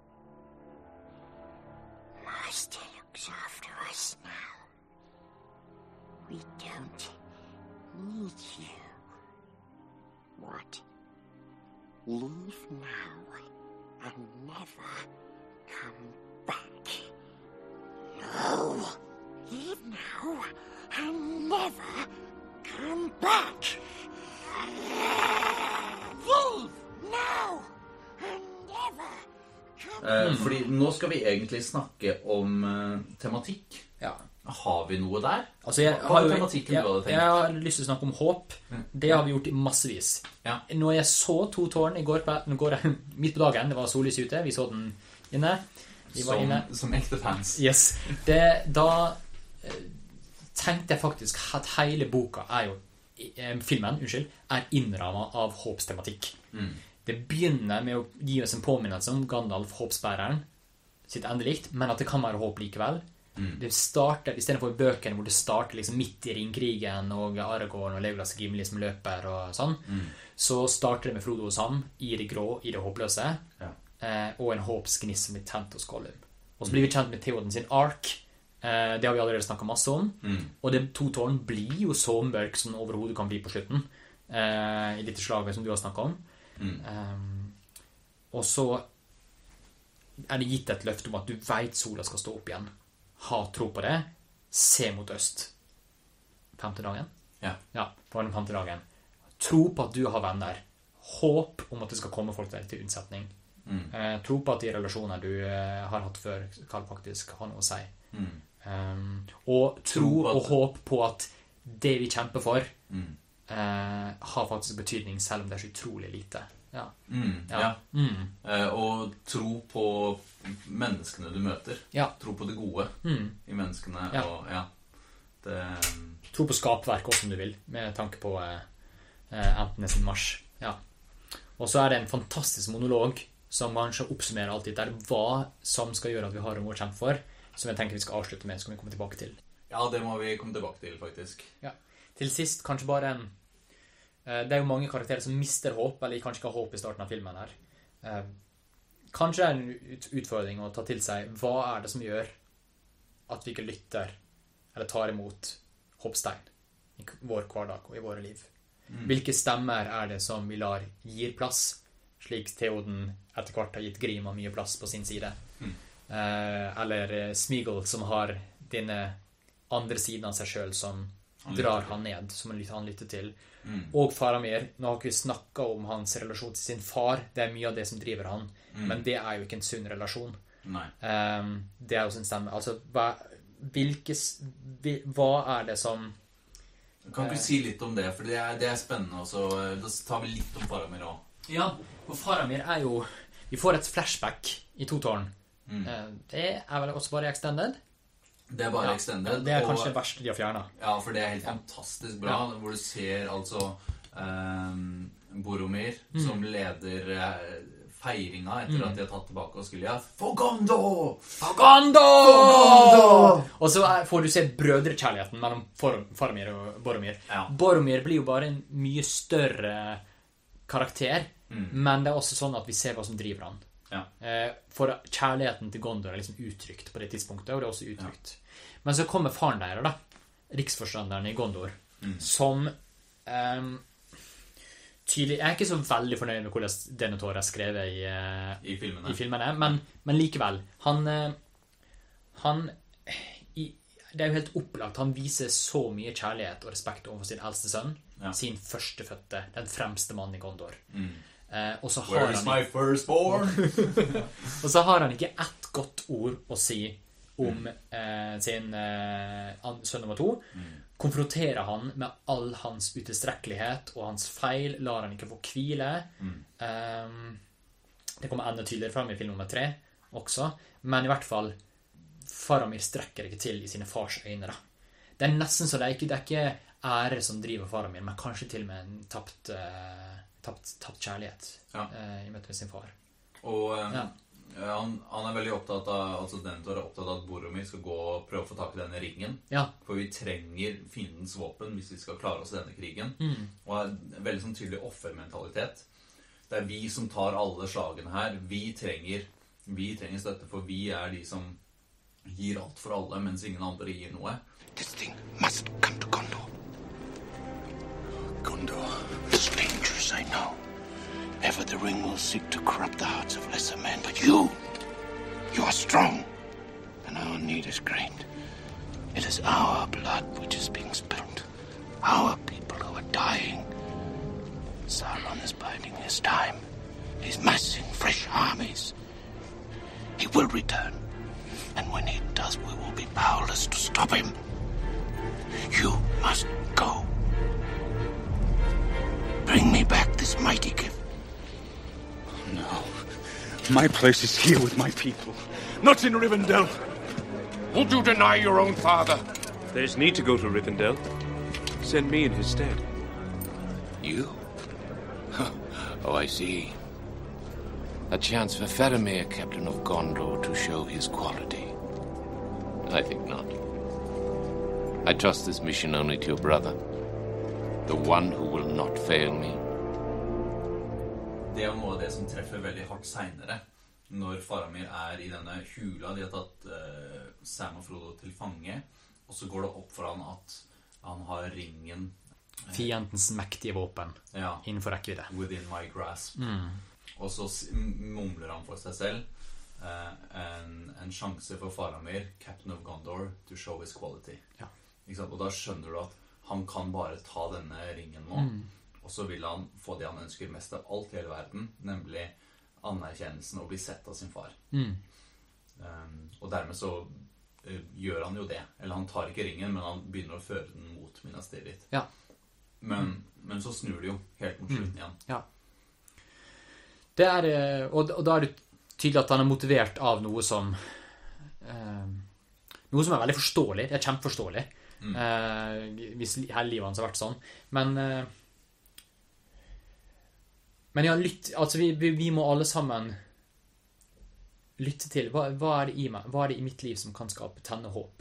Master looks after us now. We don't need you. What? Leave now and never come back. No! Leave now and never come back. Leave now and never come back. Fordi nå skal vi egentlig snakke om tematikk. Ja. Har vi noe der? Altså jeg har lyst til å snakke om håp. Det har vi gjort i massevis. Når jeg så To tårn i går midt på dagen, det var sollys ute, vi så den inne. Som ekte fans. Yes. Da tenkte jeg faktisk at hele boka filmen innrammet av håpstematikk. Det begynner med å gi oss en påminnelse om Gandalf, håpsbæreren, sitt endelikt, men at det kan være håp likevel. Det starter, i stedet for bøkene hvor det starter liksom midt i ringkrigen og Aragorn og Legolas og Gimli som løper og sånn, så starter det med Frodo og Sam i det grå, i det håpløse, og en håpsgnist som blir tent hos Gollum. Og så blir vi kjent med Theoden sin ark. Det har vi allerede snakket masse om, og det To tårn blir jo så mørk som overhodet kan bli på slutten i dette slaget som du har snakket om. Og så det gitt et løfte om at du vet sola skal stå opp igjen. Ha tro på det. Se mot øst. 5. dagen? Ja, på den 5. dagen. Tro på at du har venner. Håp om at det skal komme folk til unnsetning. Tro på at de relasjoner du har hatt før kan faktisk ha noe å si. Og tro og håp på at det vi kjemper for har faktisk betydning selv om det så utrolig lite. Og tro på menneskene du møter. Tro på det gode i menneskene. Og, tro på skapverk også om du vil, med tanke på Antenes sin mars. Og så det en fantastisk monolog som kanskje oppsummerer alt dette hva som skal gjøre at vi har noe å kjempe for, som jeg tenker vi skal avslutte med, så kan vi komme tilbake til. Ja, det må vi komme tilbake til faktisk. Til sist kanskje bare det jo mange karakterer som mister håp, eller kanskje ikke har håp i starten av filmen her. Kanskje en utfordring å ta til seg, hva det som gjør at vi ikke lytter eller tar imot håpstegn i vår hverdag og i våre liv? Hvilke stemmer det som vi gir plass, slik Theoden etter hvert har gitt Grima mye plass på sin side? Eller Smeagol som har denne andre siden av seg selv som drar han ned, som han lytter til. Og Faramir, nå har ikke vi snakket om hans relasjon til sin far, det mye av det som driver han, men det jo ikke en sunn relasjon. Nei. Det jo sin stemme. Altså, hva det som... Kan ikke si litt om det, for det spennende også. Da tar vi litt om Faramir også. Ja, og Faramir jo... Vi får et flashback i To tårn. Det vel også bare extended? Det bare extended. Det kanskje det verste de har fjernet. Ja, for det helt fantastisk bra, hvor du ser altså Boromir som leder feiringa etter at de har tatt tilbake Osgiliath. For Gondor! For Gondor! Og så får du se brødrekjærligheten mellom Faramir og Boromir. Boromir blir jo bare en mye større karakter, men det også sånn at vi ser hva som driver han. For kjærligheten til Gondor liksom uttrykt på det tidspunktet, og det også uttrykt. Men så kommer faren der da, riksforstanderen i Gondor, som tydelig, jeg ikke så veldig fornøyd med hvordan Denethor skrevet i filmene, men likevel, det jo helt opplagt, han viser så mye kjærlighet og respekt overfor sin eldste sønn, sin førstefødte, den fremste mannen i Gondor. Og så har Where is my firstborn? Og så har han ikke ett godt ord å si om sin sønn nummer 2. Konfronterer han med all hans utilstrekkelighet og hans feil, lar han ikke få hvile. Det kommer enda tydeligere frem i film nummer 3 også, men i hvert fall Faramir strekker ikke til i sine fars øyne da. Det nesten så det ikke ære som driver Faramir, men kanskje til og med en tapt kjærlighet i møte med sin far. Og han veldig opptatt av, altså Denethor opptatt av at Boromir skal gå og prøve å få tak i denne ringen. For vi trenger fiendens våpen hvis vi skal klare oss i denne krigen. Og en veldig sånn tydelig offermentalitet. Det vi som tar alle slagene her. Vi trenger støtte, for vi de som gir alt for alle, mens ingen andre gir noe. This thing must come to Gondor. Gondor. It's dangerous, I know. Ever the ring will seek to corrupt the hearts of lesser men, but you are strong, and our need is great. It is our blood which is being spilled, our people who are dying. Sauron is biding his time. He's massing fresh armies. He will return, and when he does, we will be powerless to stop him. You must go. Bring me back this mighty gift. No. My place is here with my people, not in Rivendell. Would you deny your own father? There's need to go to Rivendell. Send me in his stead. You? Oh, I see. A chance for Faramir, Captain of Gondor, to show his quality. I think not. I trust this mission only to your brother. The one who will not fail me. Det noe av det som treffer veldig hardt senere, når Faramir i denne hula. De har tatt Sam og Frodo til fange, og så går det opp for han at han har ringen. Fiendens mektige våpen innenfor rekkevidde. Within my grasp. Og så mumler han for seg selv en sjanse for Faramir, Captain of Gondor, to show his quality. Og da skjønner du at han kan bare ta denne ringen nå, og så vil han få det han ønsker mest av alt i hele verden, nemlig anerkjennelsen og bli sett av sin far. Og dermed så gjør han jo det. Eller han tar ikke ringen, men han begynner å føre den mot Minas Tirith. Men så snur det jo helt mot slutten igjen. Det og da det tydelig at han motivert av noe som veldig forståelig. Det kjempeforståelig. Hvis hele livet hans har vært sånn. Men ja, altså vi må alle sammen lytte til hva det i meg, hva det i mitt liv som kan skape tenne håp.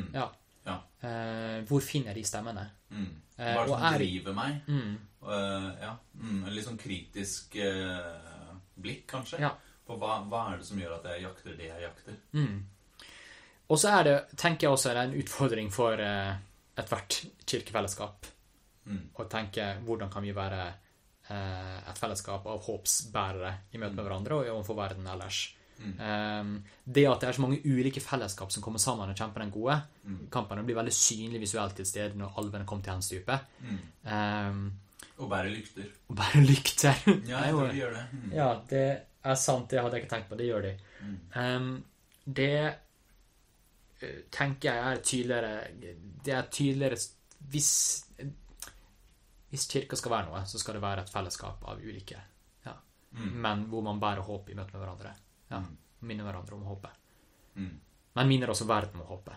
Hvor finner jeg de stemmene? Hva som driver meg? En litt sånn kritisk blikk, kanskje, på hva det som gjør at jeg jakter det jeg jakter. Og så det, tenker jeg også, det en utfordring for et hvert kirkefellesskap å tenke hvordan kan vi være et fellesskap av håpsbærere i møte med hverandre og overfor verden ellers. Det at det er så mange ulike fellesskap som kommer sammen og kjemper den gode kampen, blir veldig synlig visuelt til stede når alvene kommer til hans dype. Og bære lykter. Ja, jeg tror de gjør det. Ja, det er sant, det hadde jeg ikke tenkt på. Det gjør de. Det tenker jeg er tydeligere hvis kirka skal være noe, så skal det være et fellesskap av ulike, men hvor man bærer håp i møte med hverandre. Minner hverandre om håpet. Men minner også verden om håpet.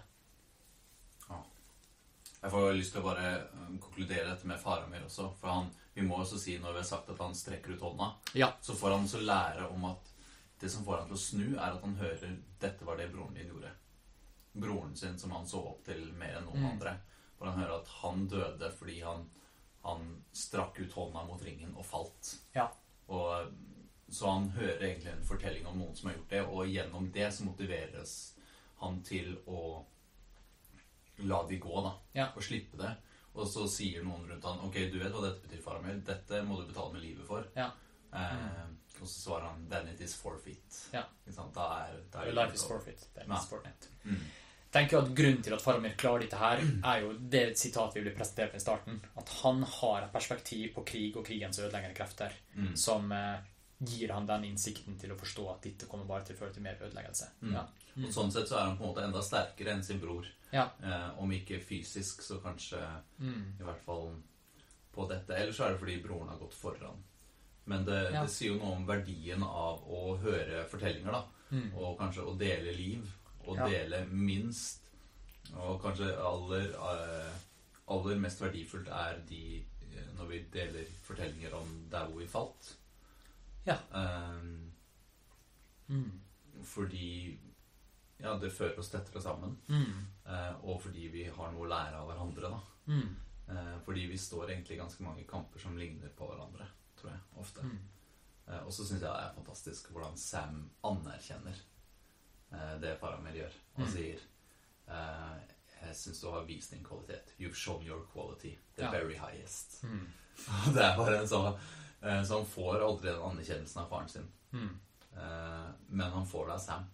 Jeg får lyst til å bare konkludere dette med Faramir også, for vi må også si, når vi har sagt at han strekker ut hånda, så får han også lære om at det som får han til å snu, er at han hører dette var det broren din gjorde. Broren sin som han så opp til mer enn noen andre. For han hører at han døde fordi han strakk ut hånda mot ringen og falt. Så han hører egentlig en fortelling om noen som har gjort det, og gjennom det så motiveres han til å la de gå da, og slippe det. Og så sier noen rundt han, ok, du vet hva dette betyr, Faramir, dette må du betale med livet for. Og så svarer han, then it is forfeit. Life is forfeit. Then it's forfeit. Tenker at grunnen til at Faramir klarer dette her er jo det sitatet vi ble presentert på i starten, at han har et perspektiv på krig og krigens ødeleggende krefter som gir han den innsikten til å forstå at dette kommer bare til å føre til mer ødeleggelse. Og sånn sett så er han på en måte enda sterkere enn sin bror. Om ikke fysisk, så kanskje i hvert fall på dette. Ellers er det fordi broren har gått foran. Men det sier jo noe om verdien av å høre fortellinger da, og kanskje å dele liv, og dele minst, og kanskje aller mest verdifullt er når vi deler fortellinger om der hvor vi falt. Fordi det fører oss tettere sammen, og fordi vi har noe å lære av hverandre da. Fordi vi står egentlig i ganske mange kamper som ligner på hverandre, tror jeg, ofte. Og så synes jeg det er fantastisk hvordan Sam anerkjenner det Faramir gjør, og sier jeg synes du har vist din kvalitet. You've shown your quality, the very highest. Det er bare en sånn så han får aldri den anerkjennelsen av faren sin. Men han får det av Sam.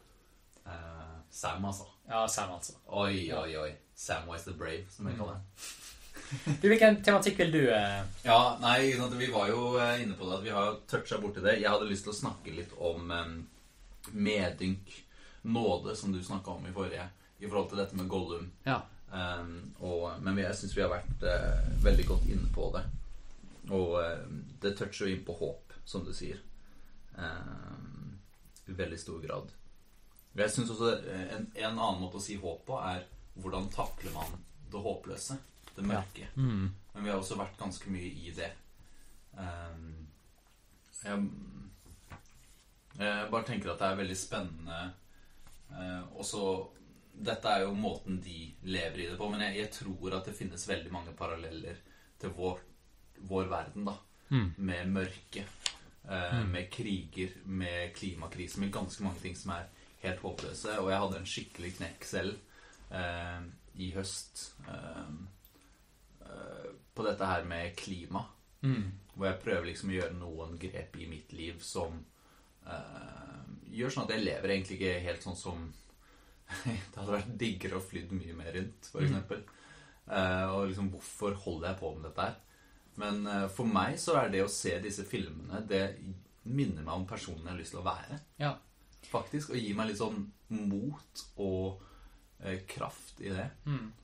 Sam altså. Sam altså. Oi. Samwise the Brave, som jeg kaller det. Hvilken tematikk vil du? Vi var jo inne på det, at vi har touchet bort i det. Jeg hadde lyst til å snakke litt om medynk, nåde, som du snakket om i forrige, i forhold til dette med Gollum. Men jeg synes vi har vært veldig godt inne på det. Og det toucher jo inn på håp, som du sier, i veldig stor grad. Jeg synes også en annen måte å si håp på er hvordan takler man det håpløse, det mørke. Men vi har også vært ganske mye i det. Jeg bare tenker at det er veldig spennende. Også, dette er jo måten de lever i det på, men jeg tror at det finnes veldig mange paralleller til vår verden da, med mørke, med kriger, med klimakrise, med ganske mange ting som er helt håpløse. Og jeg hadde en skikkelig knekk selv i høst på dette her med klima, hvor jeg prøver liksom å gjøre noen grep i mitt liv som gjør sånn at jeg lever egentlig ikke helt sånn som det hadde vært diggere og flydd mye mer rundt, for eksempel. Og liksom, hvorfor holder jeg på med dette her? Men for meg så er det å se disse filmene, det minner meg om personen jeg har lyst til å være. Faktisk, og gir meg litt sånn mot og kraft i det.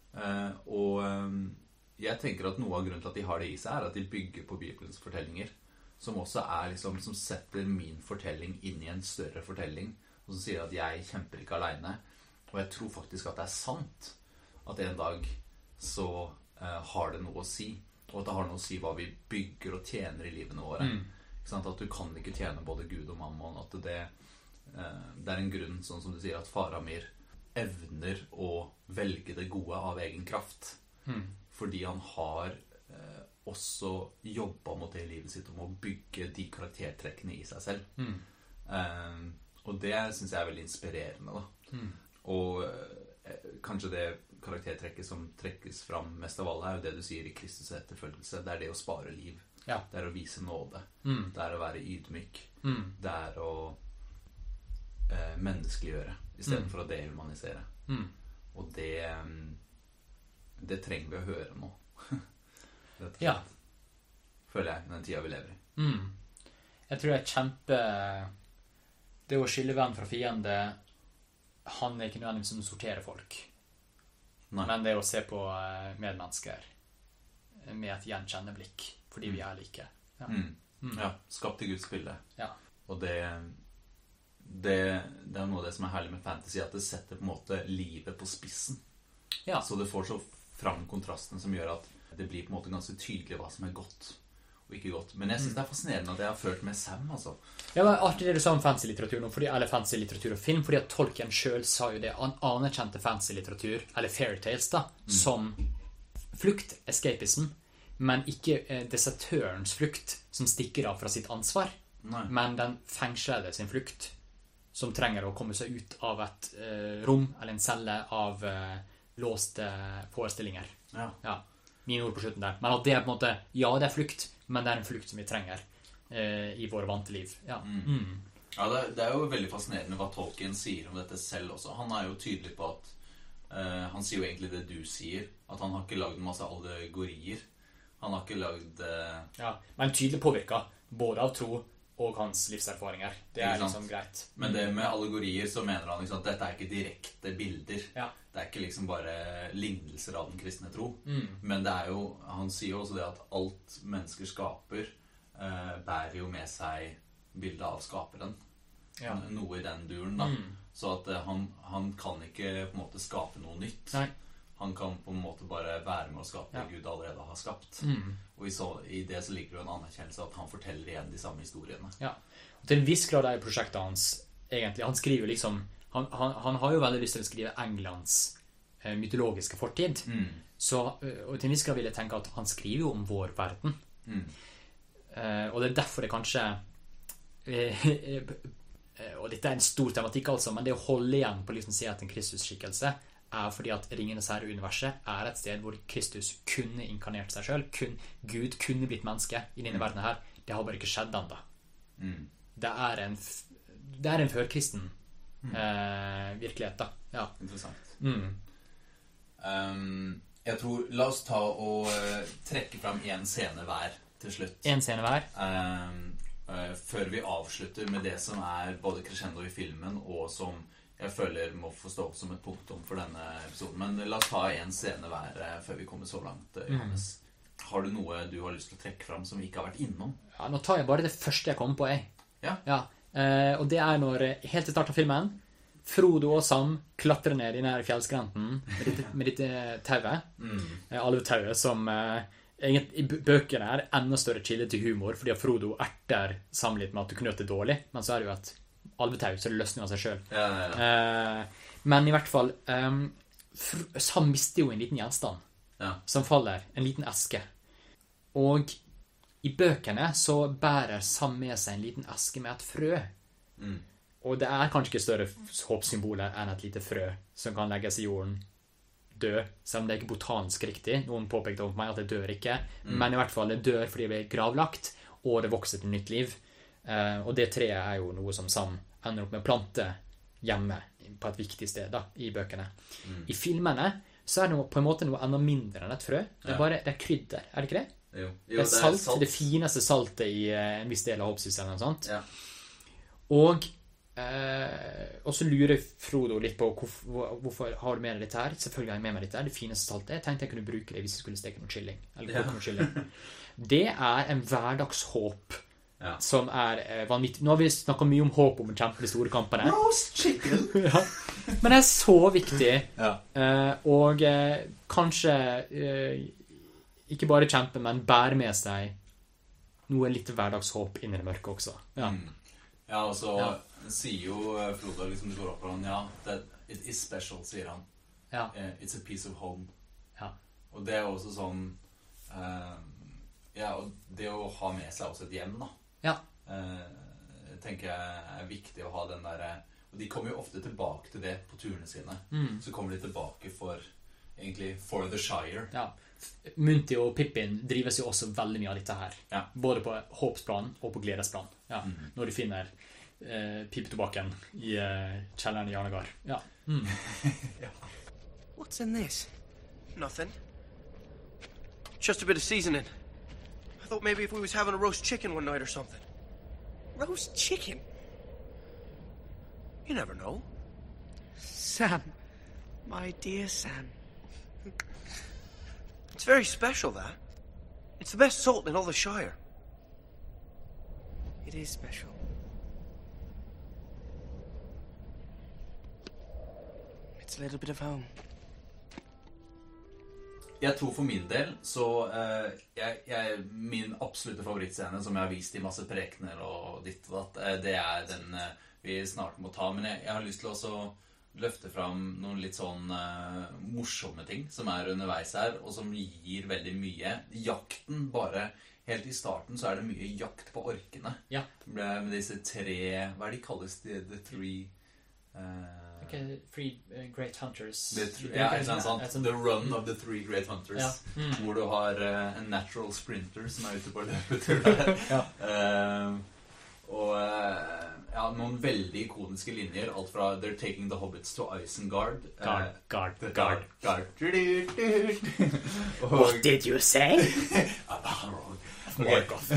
Og jeg tenker at noe av grunnen til at de har det i seg er at de bygger på Bibelens fortellinger, som også er liksom, som setter min fortelling inn i en større fortelling, og som sier at jeg kjemper ikke alene. Og jeg tror faktisk at det er sant at en dag så har det noe å si, og at det har noe å si hva vi bygger og tjener i livene våre. Ikke sant? At du kan ikke tjene både Gud og mammon, at det er en grunn, sånn som du sier, at Faramir evner å velge det gode av egen kraft, fordi han har også jobbet mot det i livet sitt om å bygge de karaktertrekkene i seg selv. Og det synes jeg er veldig inspirerende da. Og kanskje det karaktertrekket som trekkes fram mest av alle er jo det du sier i Kristus etterfølgelse. Det er det å spare liv. Det er å vise nåde. Det er å være ydmyk. Det er å menneskeliggjøre I stedet for å dehumanisere. Og det trenger vi å høre nå. Ja. Føler jeg, den tiden vi lever I. Jeg tror det å skille venn fra fiende handler ikke nødvendigvis om å sortere folk. Nei. Men det å se på medmennesker med et gjenkjennende blikk, fordi vi like. Ja. Ja, skapt I Guds bilde. Ja. Og det er noe av det som herlig med fantasy, at det setter på en måte livet på spissen. Ja. Så det får så fram kontrasten som gjør at det blir på en måte ganske tydelig hva som godt og ikke godt. Men jeg synes det fascinerende at jeg har følt med Sam, altså. Ja, men artig det du sa om fantasy-litteratur nå, eller fantasy-litteratur og film, fordi at Tolkien selv sa jo det, han anerkjente fantasy-litteratur, eller fairytales da, som flukt, escapism, men ikke desertørens flukt som stikker av fra sitt ansvar, men den fengslede sin flukt, som trenger å komme seg ut av et rom, eller en celle av låste forestillinger. Ja. Mine ord på slutten der. Men at det på en måte, ja, det flukt, men det en flukt som vi trenger I våre vante liv. Ja. Ja, det jo veldig fascinerende hva Tolkien sier om dette selv også. Han jo tydelig på at han sier jo egentlig det du sier, at han har ikke laget en masse allegorier. Han har ikke laget Ja, men tydelig påvirket både av tro og hans livserfaringer. Det liksom greit. Men det med allegorier så mener han liksom at dette ikke direkte bilder. Ja. Det ikke liksom bare lignelser av den kristne tro. Men det jo, han sier jo også det at alt mennesker skaper bærer jo med seg bildet av skaperen. Ja. Noe I den duren da. Så at han kan ikke på en måte skape noe nytt. Nei. Han kan på en måte bare være med å skape det Gud allerede har skapt. Og I det så ligger det en anerkjennelse at han forteller igjen de samme historiene. Ja. Og til en viss grad prosjektet hans egentlig, han skriver liksom han har jo veldig lyst til å skrive Englands mytologiske fortid. Så, og til en viss grad vil jeg tenke at han skriver jo om vår verden. Og det derfor det kanskje og dette en stor tematikk altså, men det å holde igjen på liksom si at en Kristus-skikkelse fordi at Ringenes Herre-universet et sted hvor Kristus kunne inkarnert seg selv, Gud kunne blitt menneske I denne verden her. Det har bare ikke skjedd enda. Det en førkristen virkelighet da. Ja. Interessant. Jeg tror, la oss ta og trekke frem en scene hver til slutt. En scene hver. Før vi avslutter med det som både crescendo I filmen og som jeg føler må forstå som et punktum for denne episoden. Men la oss ta en scene hver før vi kommer så langt, Johannes. Har du noe du har lyst til å trekke frem som vi ikke har vært innom? Ja, nå tar jeg bare det første jeg kommer på, Ja. Og det når, helt til start av filmen, Frodo og Sam klatrer ned I denne fjellskrenten med dette tauet. Alvetauet som I bøkene enda større kilde til humor, fordi Frodo sammenlignet med at du knøt det dårlig, men så det jo et alvetau, så det løsner av seg selv. Men I hvert fall, Sam mister jo en liten gjenstand som faller, en liten eske. Og I bøkene så bærer Sam med seg en liten eske med et frø. Og det kanskje ikke større håpsymboler enn et lite frø som kan legges I jorden dø, selv om det ikke botanisk riktig. Noen påpekte over meg at det dør ikke, men I hvert fall det dør fordi det blir gravlagt, og det vokser til nytt liv. Og det treet jo noe som Sam ender opp med å plante hjemme på et viktig sted da, I bøkene. I filmene så det på en måte noe enda mindre enn et frø. Det bare det krydder, det ikke det? Jo, det salt, det fineste saltet I en viss del av hoppsystemet eller sånt. Og så lurer Frodo litt på hvorfor har du med deg dette her? Selvfølgelig har jeg med meg dette her, det fineste saltet. Jeg tenkte jeg kunne bruke det hvis jeg skulle steke noe kylling. Eller koke noe kylling. Det en hverdagshåp som vanvittig. Nå har vi snakket mye om håp om å kjempe de store kampene. Roast chicken! Men det så viktig. Og kanskje ikke bare kjempe, men bære med seg noe litt hverdagshåp inn I det mørke også. Ja, og så sier jo Frodo liksom det går opp på han, it is special, sier han. It's a piece of home. Og det også sånn og det å ha med seg også et hjem da. Tenker jeg viktig å ha den der, og de kommer jo ofte tilbake til det på turene sine. Så kommer de tilbake for the Shire. Munti og Pippin drives jo også veldig mye av dette her. Både på håpsplan og på gledesplan. Når de finner pipetobakken I kjelleren I Arnegar. Ja. What's in this? Nothing. Just a bit of seasoning. I thought maybe if we was having a roast chicken one night or something. Roast chicken? You never know. Sam. My dear Sam. It's very special, that. It's the best salt in all the Shire. It is special. It's a little bit of home. Jeg tror for min del, så min absolutte favorittscene som jeg har vist I masse prekener og ditt og datt, det den vi snart må ta. Men jeg har lyst til også løfte fram noen litt sånn morsomme ting som underveis her, og som gir veldig mye. Jakten bare, helt I starten så det mye jakt på orkene. Ja. Med disse 3, hva de kalles the three... Three Great Hunters. The Run of the Three Great Hunters. Ja. Hvor du har en natural sprinter som ute på løpetur der. Ja. Og ja, noen veldig ikoniske linjer. Alt fra They're taking the hobbits to Isengard. Guard. What did you say? Morgoth.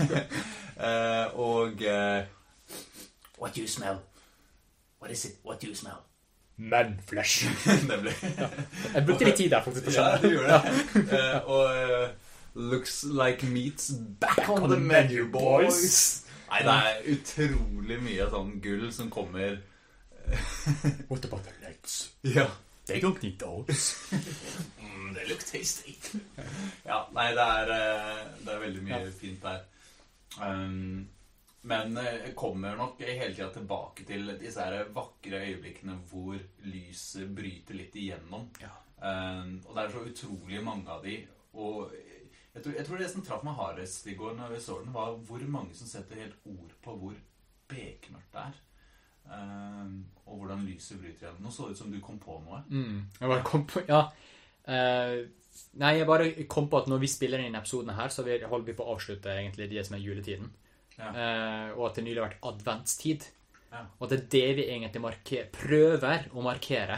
Og What do you smell? What is it? What do you smell? Manflesh. Nemlig. Ja. Jeg brukte litt tid der faktisk på Ja, du gjorde det. Og looks like meat's back on the menu, boys. Nei, det utrolig mye sånn gull som kommer. What about the legs? Ja. They don't need those. They look tasty. Ja, nei, det veldig mye fint der. Men jeg kommer nok hele tiden tilbake til disse her vakre øyeblikkene hvor lyset bryter litt igjennom. Ja. Og det så utrolig mange av de. Og jeg tror det som traff meg hardest I går når vi så den, var hvor mange som setter helt ord på hvor bekmørkt det og hvordan lyset bryter igjennom. Nå så det ut som du kom på noe. Jeg bare kom på, ja. Nei, jeg bare kom på at når vi spiller inn episodene her, så holder vi på å avslutte egentlig det som juletiden. Ja. Og at det nylig har vært adventstid. Ja. Og det det vi egentlig prøver å markere.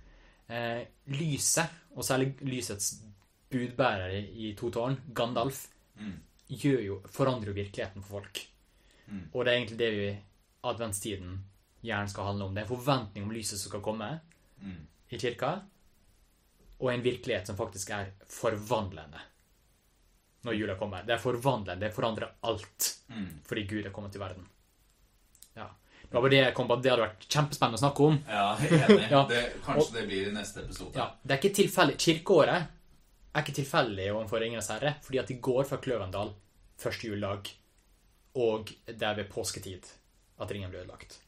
Lyset, og særlig lysets budbærer I 2 tårn, Gandalf, forandrer jo virkeligheten for folk. Og det egentlig det vi adventstiden gjerne skal handle om. Det en forventning om lyset som skal komme I kirka, og en virkelighet som faktisk forvandlende. Når jula kommer. Det forvandlende, det forandrer alt fordi Gud kommet til verden. Ja. Det var bare det jeg kom på, at det hadde vært kjempespennende å snakke om. Ja, enig. Ja. Kanskje det blir I neste episode. Ja, det ikke tilfeldig. Kirkeåret ikke tilfeldig overfor Ringenes Herre, fordi at de går fra Kløvendal første juledag, og det ved påsketid at ringen ble ødelagt.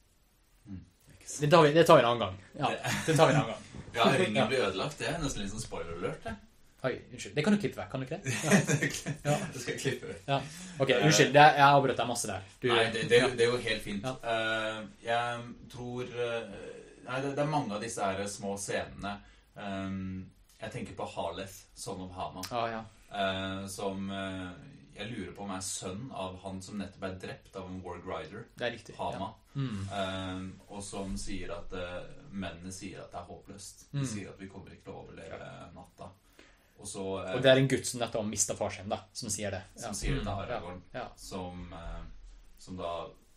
Det tar vi en annen gang. Ja, det tar vi en annen gang. Ja, ringen ble ødelagt, det nesten litt sånn spoiler-alert, det. Oi, unnskyld. Det kan du klippe vekk, kan du ikke det? Ja. Det skal jeg klippe vekk. Ja. Ok, unnskyld. Jeg avbrøt deg masse der. Nei, det jo helt fint. Ja. Jeg tror... Nei, det mange av disse her små scenene. Jeg tenker på Harleth, Son of Hama. Ja. Som... jeg lurer på om sønn av han som nettopp drept av en Warg Rider. Det riktig. Hama. Ja. Og som sier at... mennene sier at det håpløst. De sier at vi kommer ikke til å overleve natta. Og det en gutt som nettopp har mistet far sin da, som sier det. Som sier det til Aragorn. Ja. Som da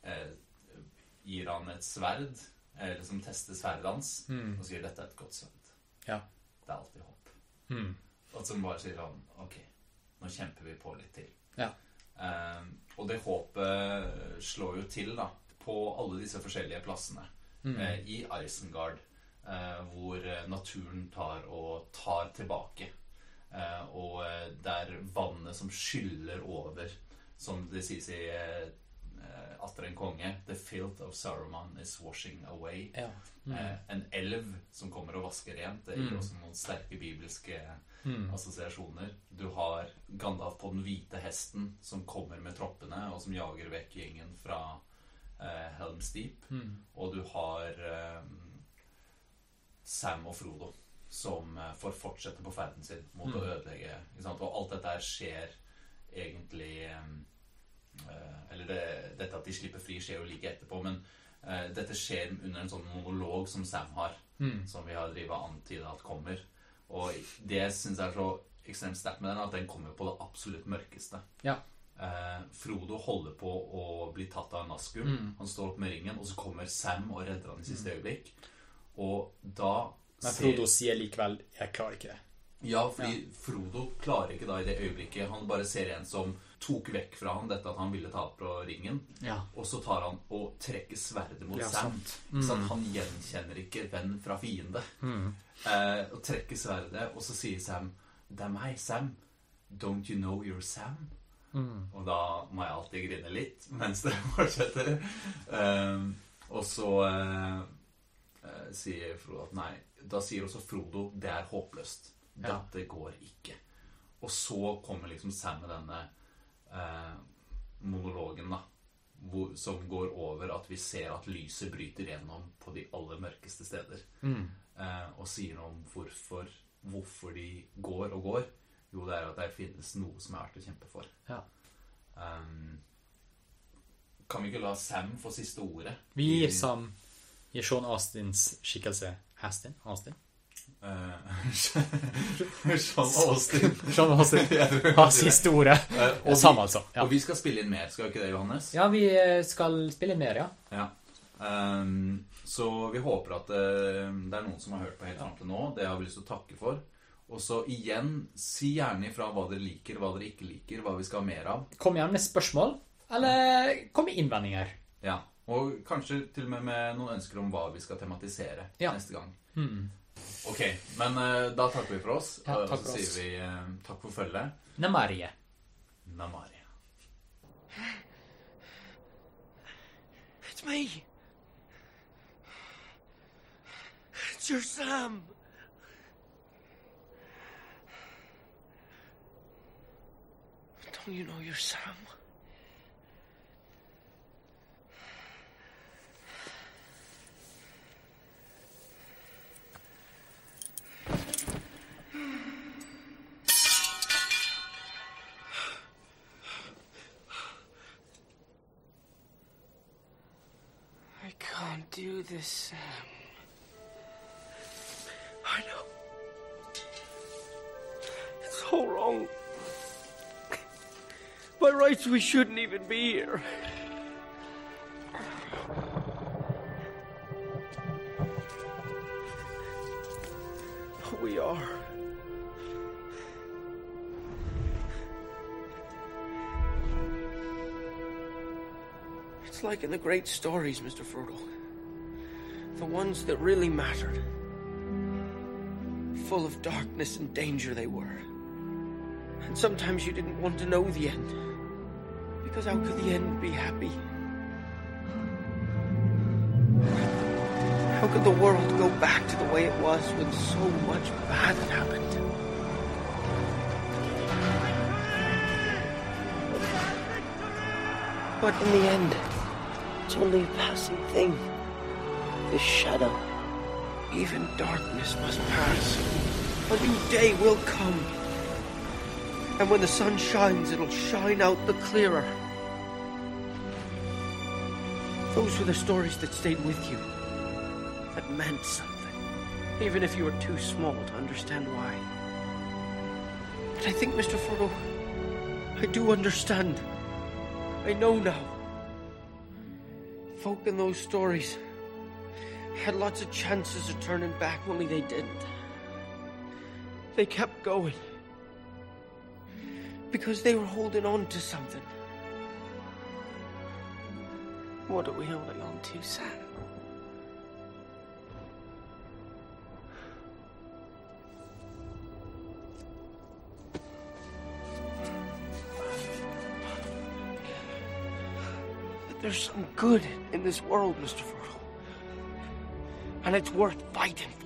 gir han et sverd, eller som tester sverdet hans, og sier dette et godt sverd. Ja. Det alltid håp. Og som bare sier han, ok, nå kjemper vi på litt til. Ja. Og det håpet slår jo til da, på alle disse forskjellige plassene. I Isengard, hvor naturen tar tilbake. Og der vannet som skyller over, som det sies I Atter en konge, the filth of Saruman is washing away. Ja. En elv som kommer og vasker rent, det gir også noen sterke bibelske assosiasjoner. Du har Gandalf på den hvite hesten som kommer med troppene og som jager vekk gjengen fra Helm's Deep. Og du har Sam og Frodo som får fortsette på ferden sin mot å ødelegge, ikke sant? Og alt dette skjer egentlig dette at de slipper fri skjer jo like etterpå, men dette skjer under en sånn monolog som Sam har, som vi har drivet antydet at kommer. Og det synes jeg så ekstremt sterkt med den, at den kommer på det absolutt mørkeste. Ja. Frodo holder på å bli tatt av Nazgûl. Han står opp med ringen, og så kommer Sam og redder han i siste øyeblikk. Og da Men Frodo sier likevel, jeg klarer ikke det. Ja, fordi Frodo klarer ikke da i det øyeblikket. Han bare ser en som tok vekk fra han dette at han ville ta på ringen. Ja. Og så tar han og trekker sverdet mot Ja, Sam. sant. Så han gjenkjenner ikke venn fra fiende. Og trekker sverdet, og så sier Sam, det er meg, Sam. Don't you know you're Sam? Og da må jeg alltid grine litt mens det fortsetter. Og så sier Frodo at nei. Da sier også Frodo, det er håpløst. Dette går ikke. Og så kommer liksom Sam med denne monologen da, som går over at vi ser at lyset bryter gjennom på de aller mørkeste steder. Og sier noe om hvorfor de går og går. Jo, det er at det finnes noe som er verdt å kjempe for. Ja. Kan vi ikke la Sam få siste ordet? Vi gir Sam i Sean Astins skikkelse. Astin? Sean Austin har siste ordet. Og Sam altså. Ja. Og vi skal spille inn mer, skal vi ikke det, Johannes? Ja, vi skal spille inn mer, ja. Så vi håper at det er noen som har hørt på helt fram til nå. Det har vi lyst til å takke for. Og så igjen, si gjerne ifra hva dere liker, hva dere ikke liker, hva vi skal ha mer av. Kom gjerne med spørsmål, eller kom med innvendinger. Ja, og kanskje til og med noen ønsker om hva vi skal tematisere neste gang. Ok, men da takker vi for oss. Og så sier vi takk for følget. Namarie. It's me. It's your Sam. Don't you know you're Sam? I can't do this, Sam. I know. It's all wrong. By rights, we shouldn't even be here. But we are. It's like in the great stories, Mr. Frodo. The ones that really mattered. Full of darkness and danger they were. And sometimes you didn't want to know the end. Because how could the end be happy? How could the world go back to the way it was when so much bad had happened? But in the end, it's only a passing thing. This shadow. Even darkness must pass. A new day will come. And when the sun shines, it'll shine out the clearer. Those were the stories that stayed with you. That meant something. Even if you were too small to understand why. But I think, Mr. Frodo, I do understand. I know now. Folk in those stories had lots of chances of turning back, only they didn't. They kept going. Because they were holding on to something. What are we holding on to, Sam? There's some good in this world, Mr. Frodo. And it's worth fighting for.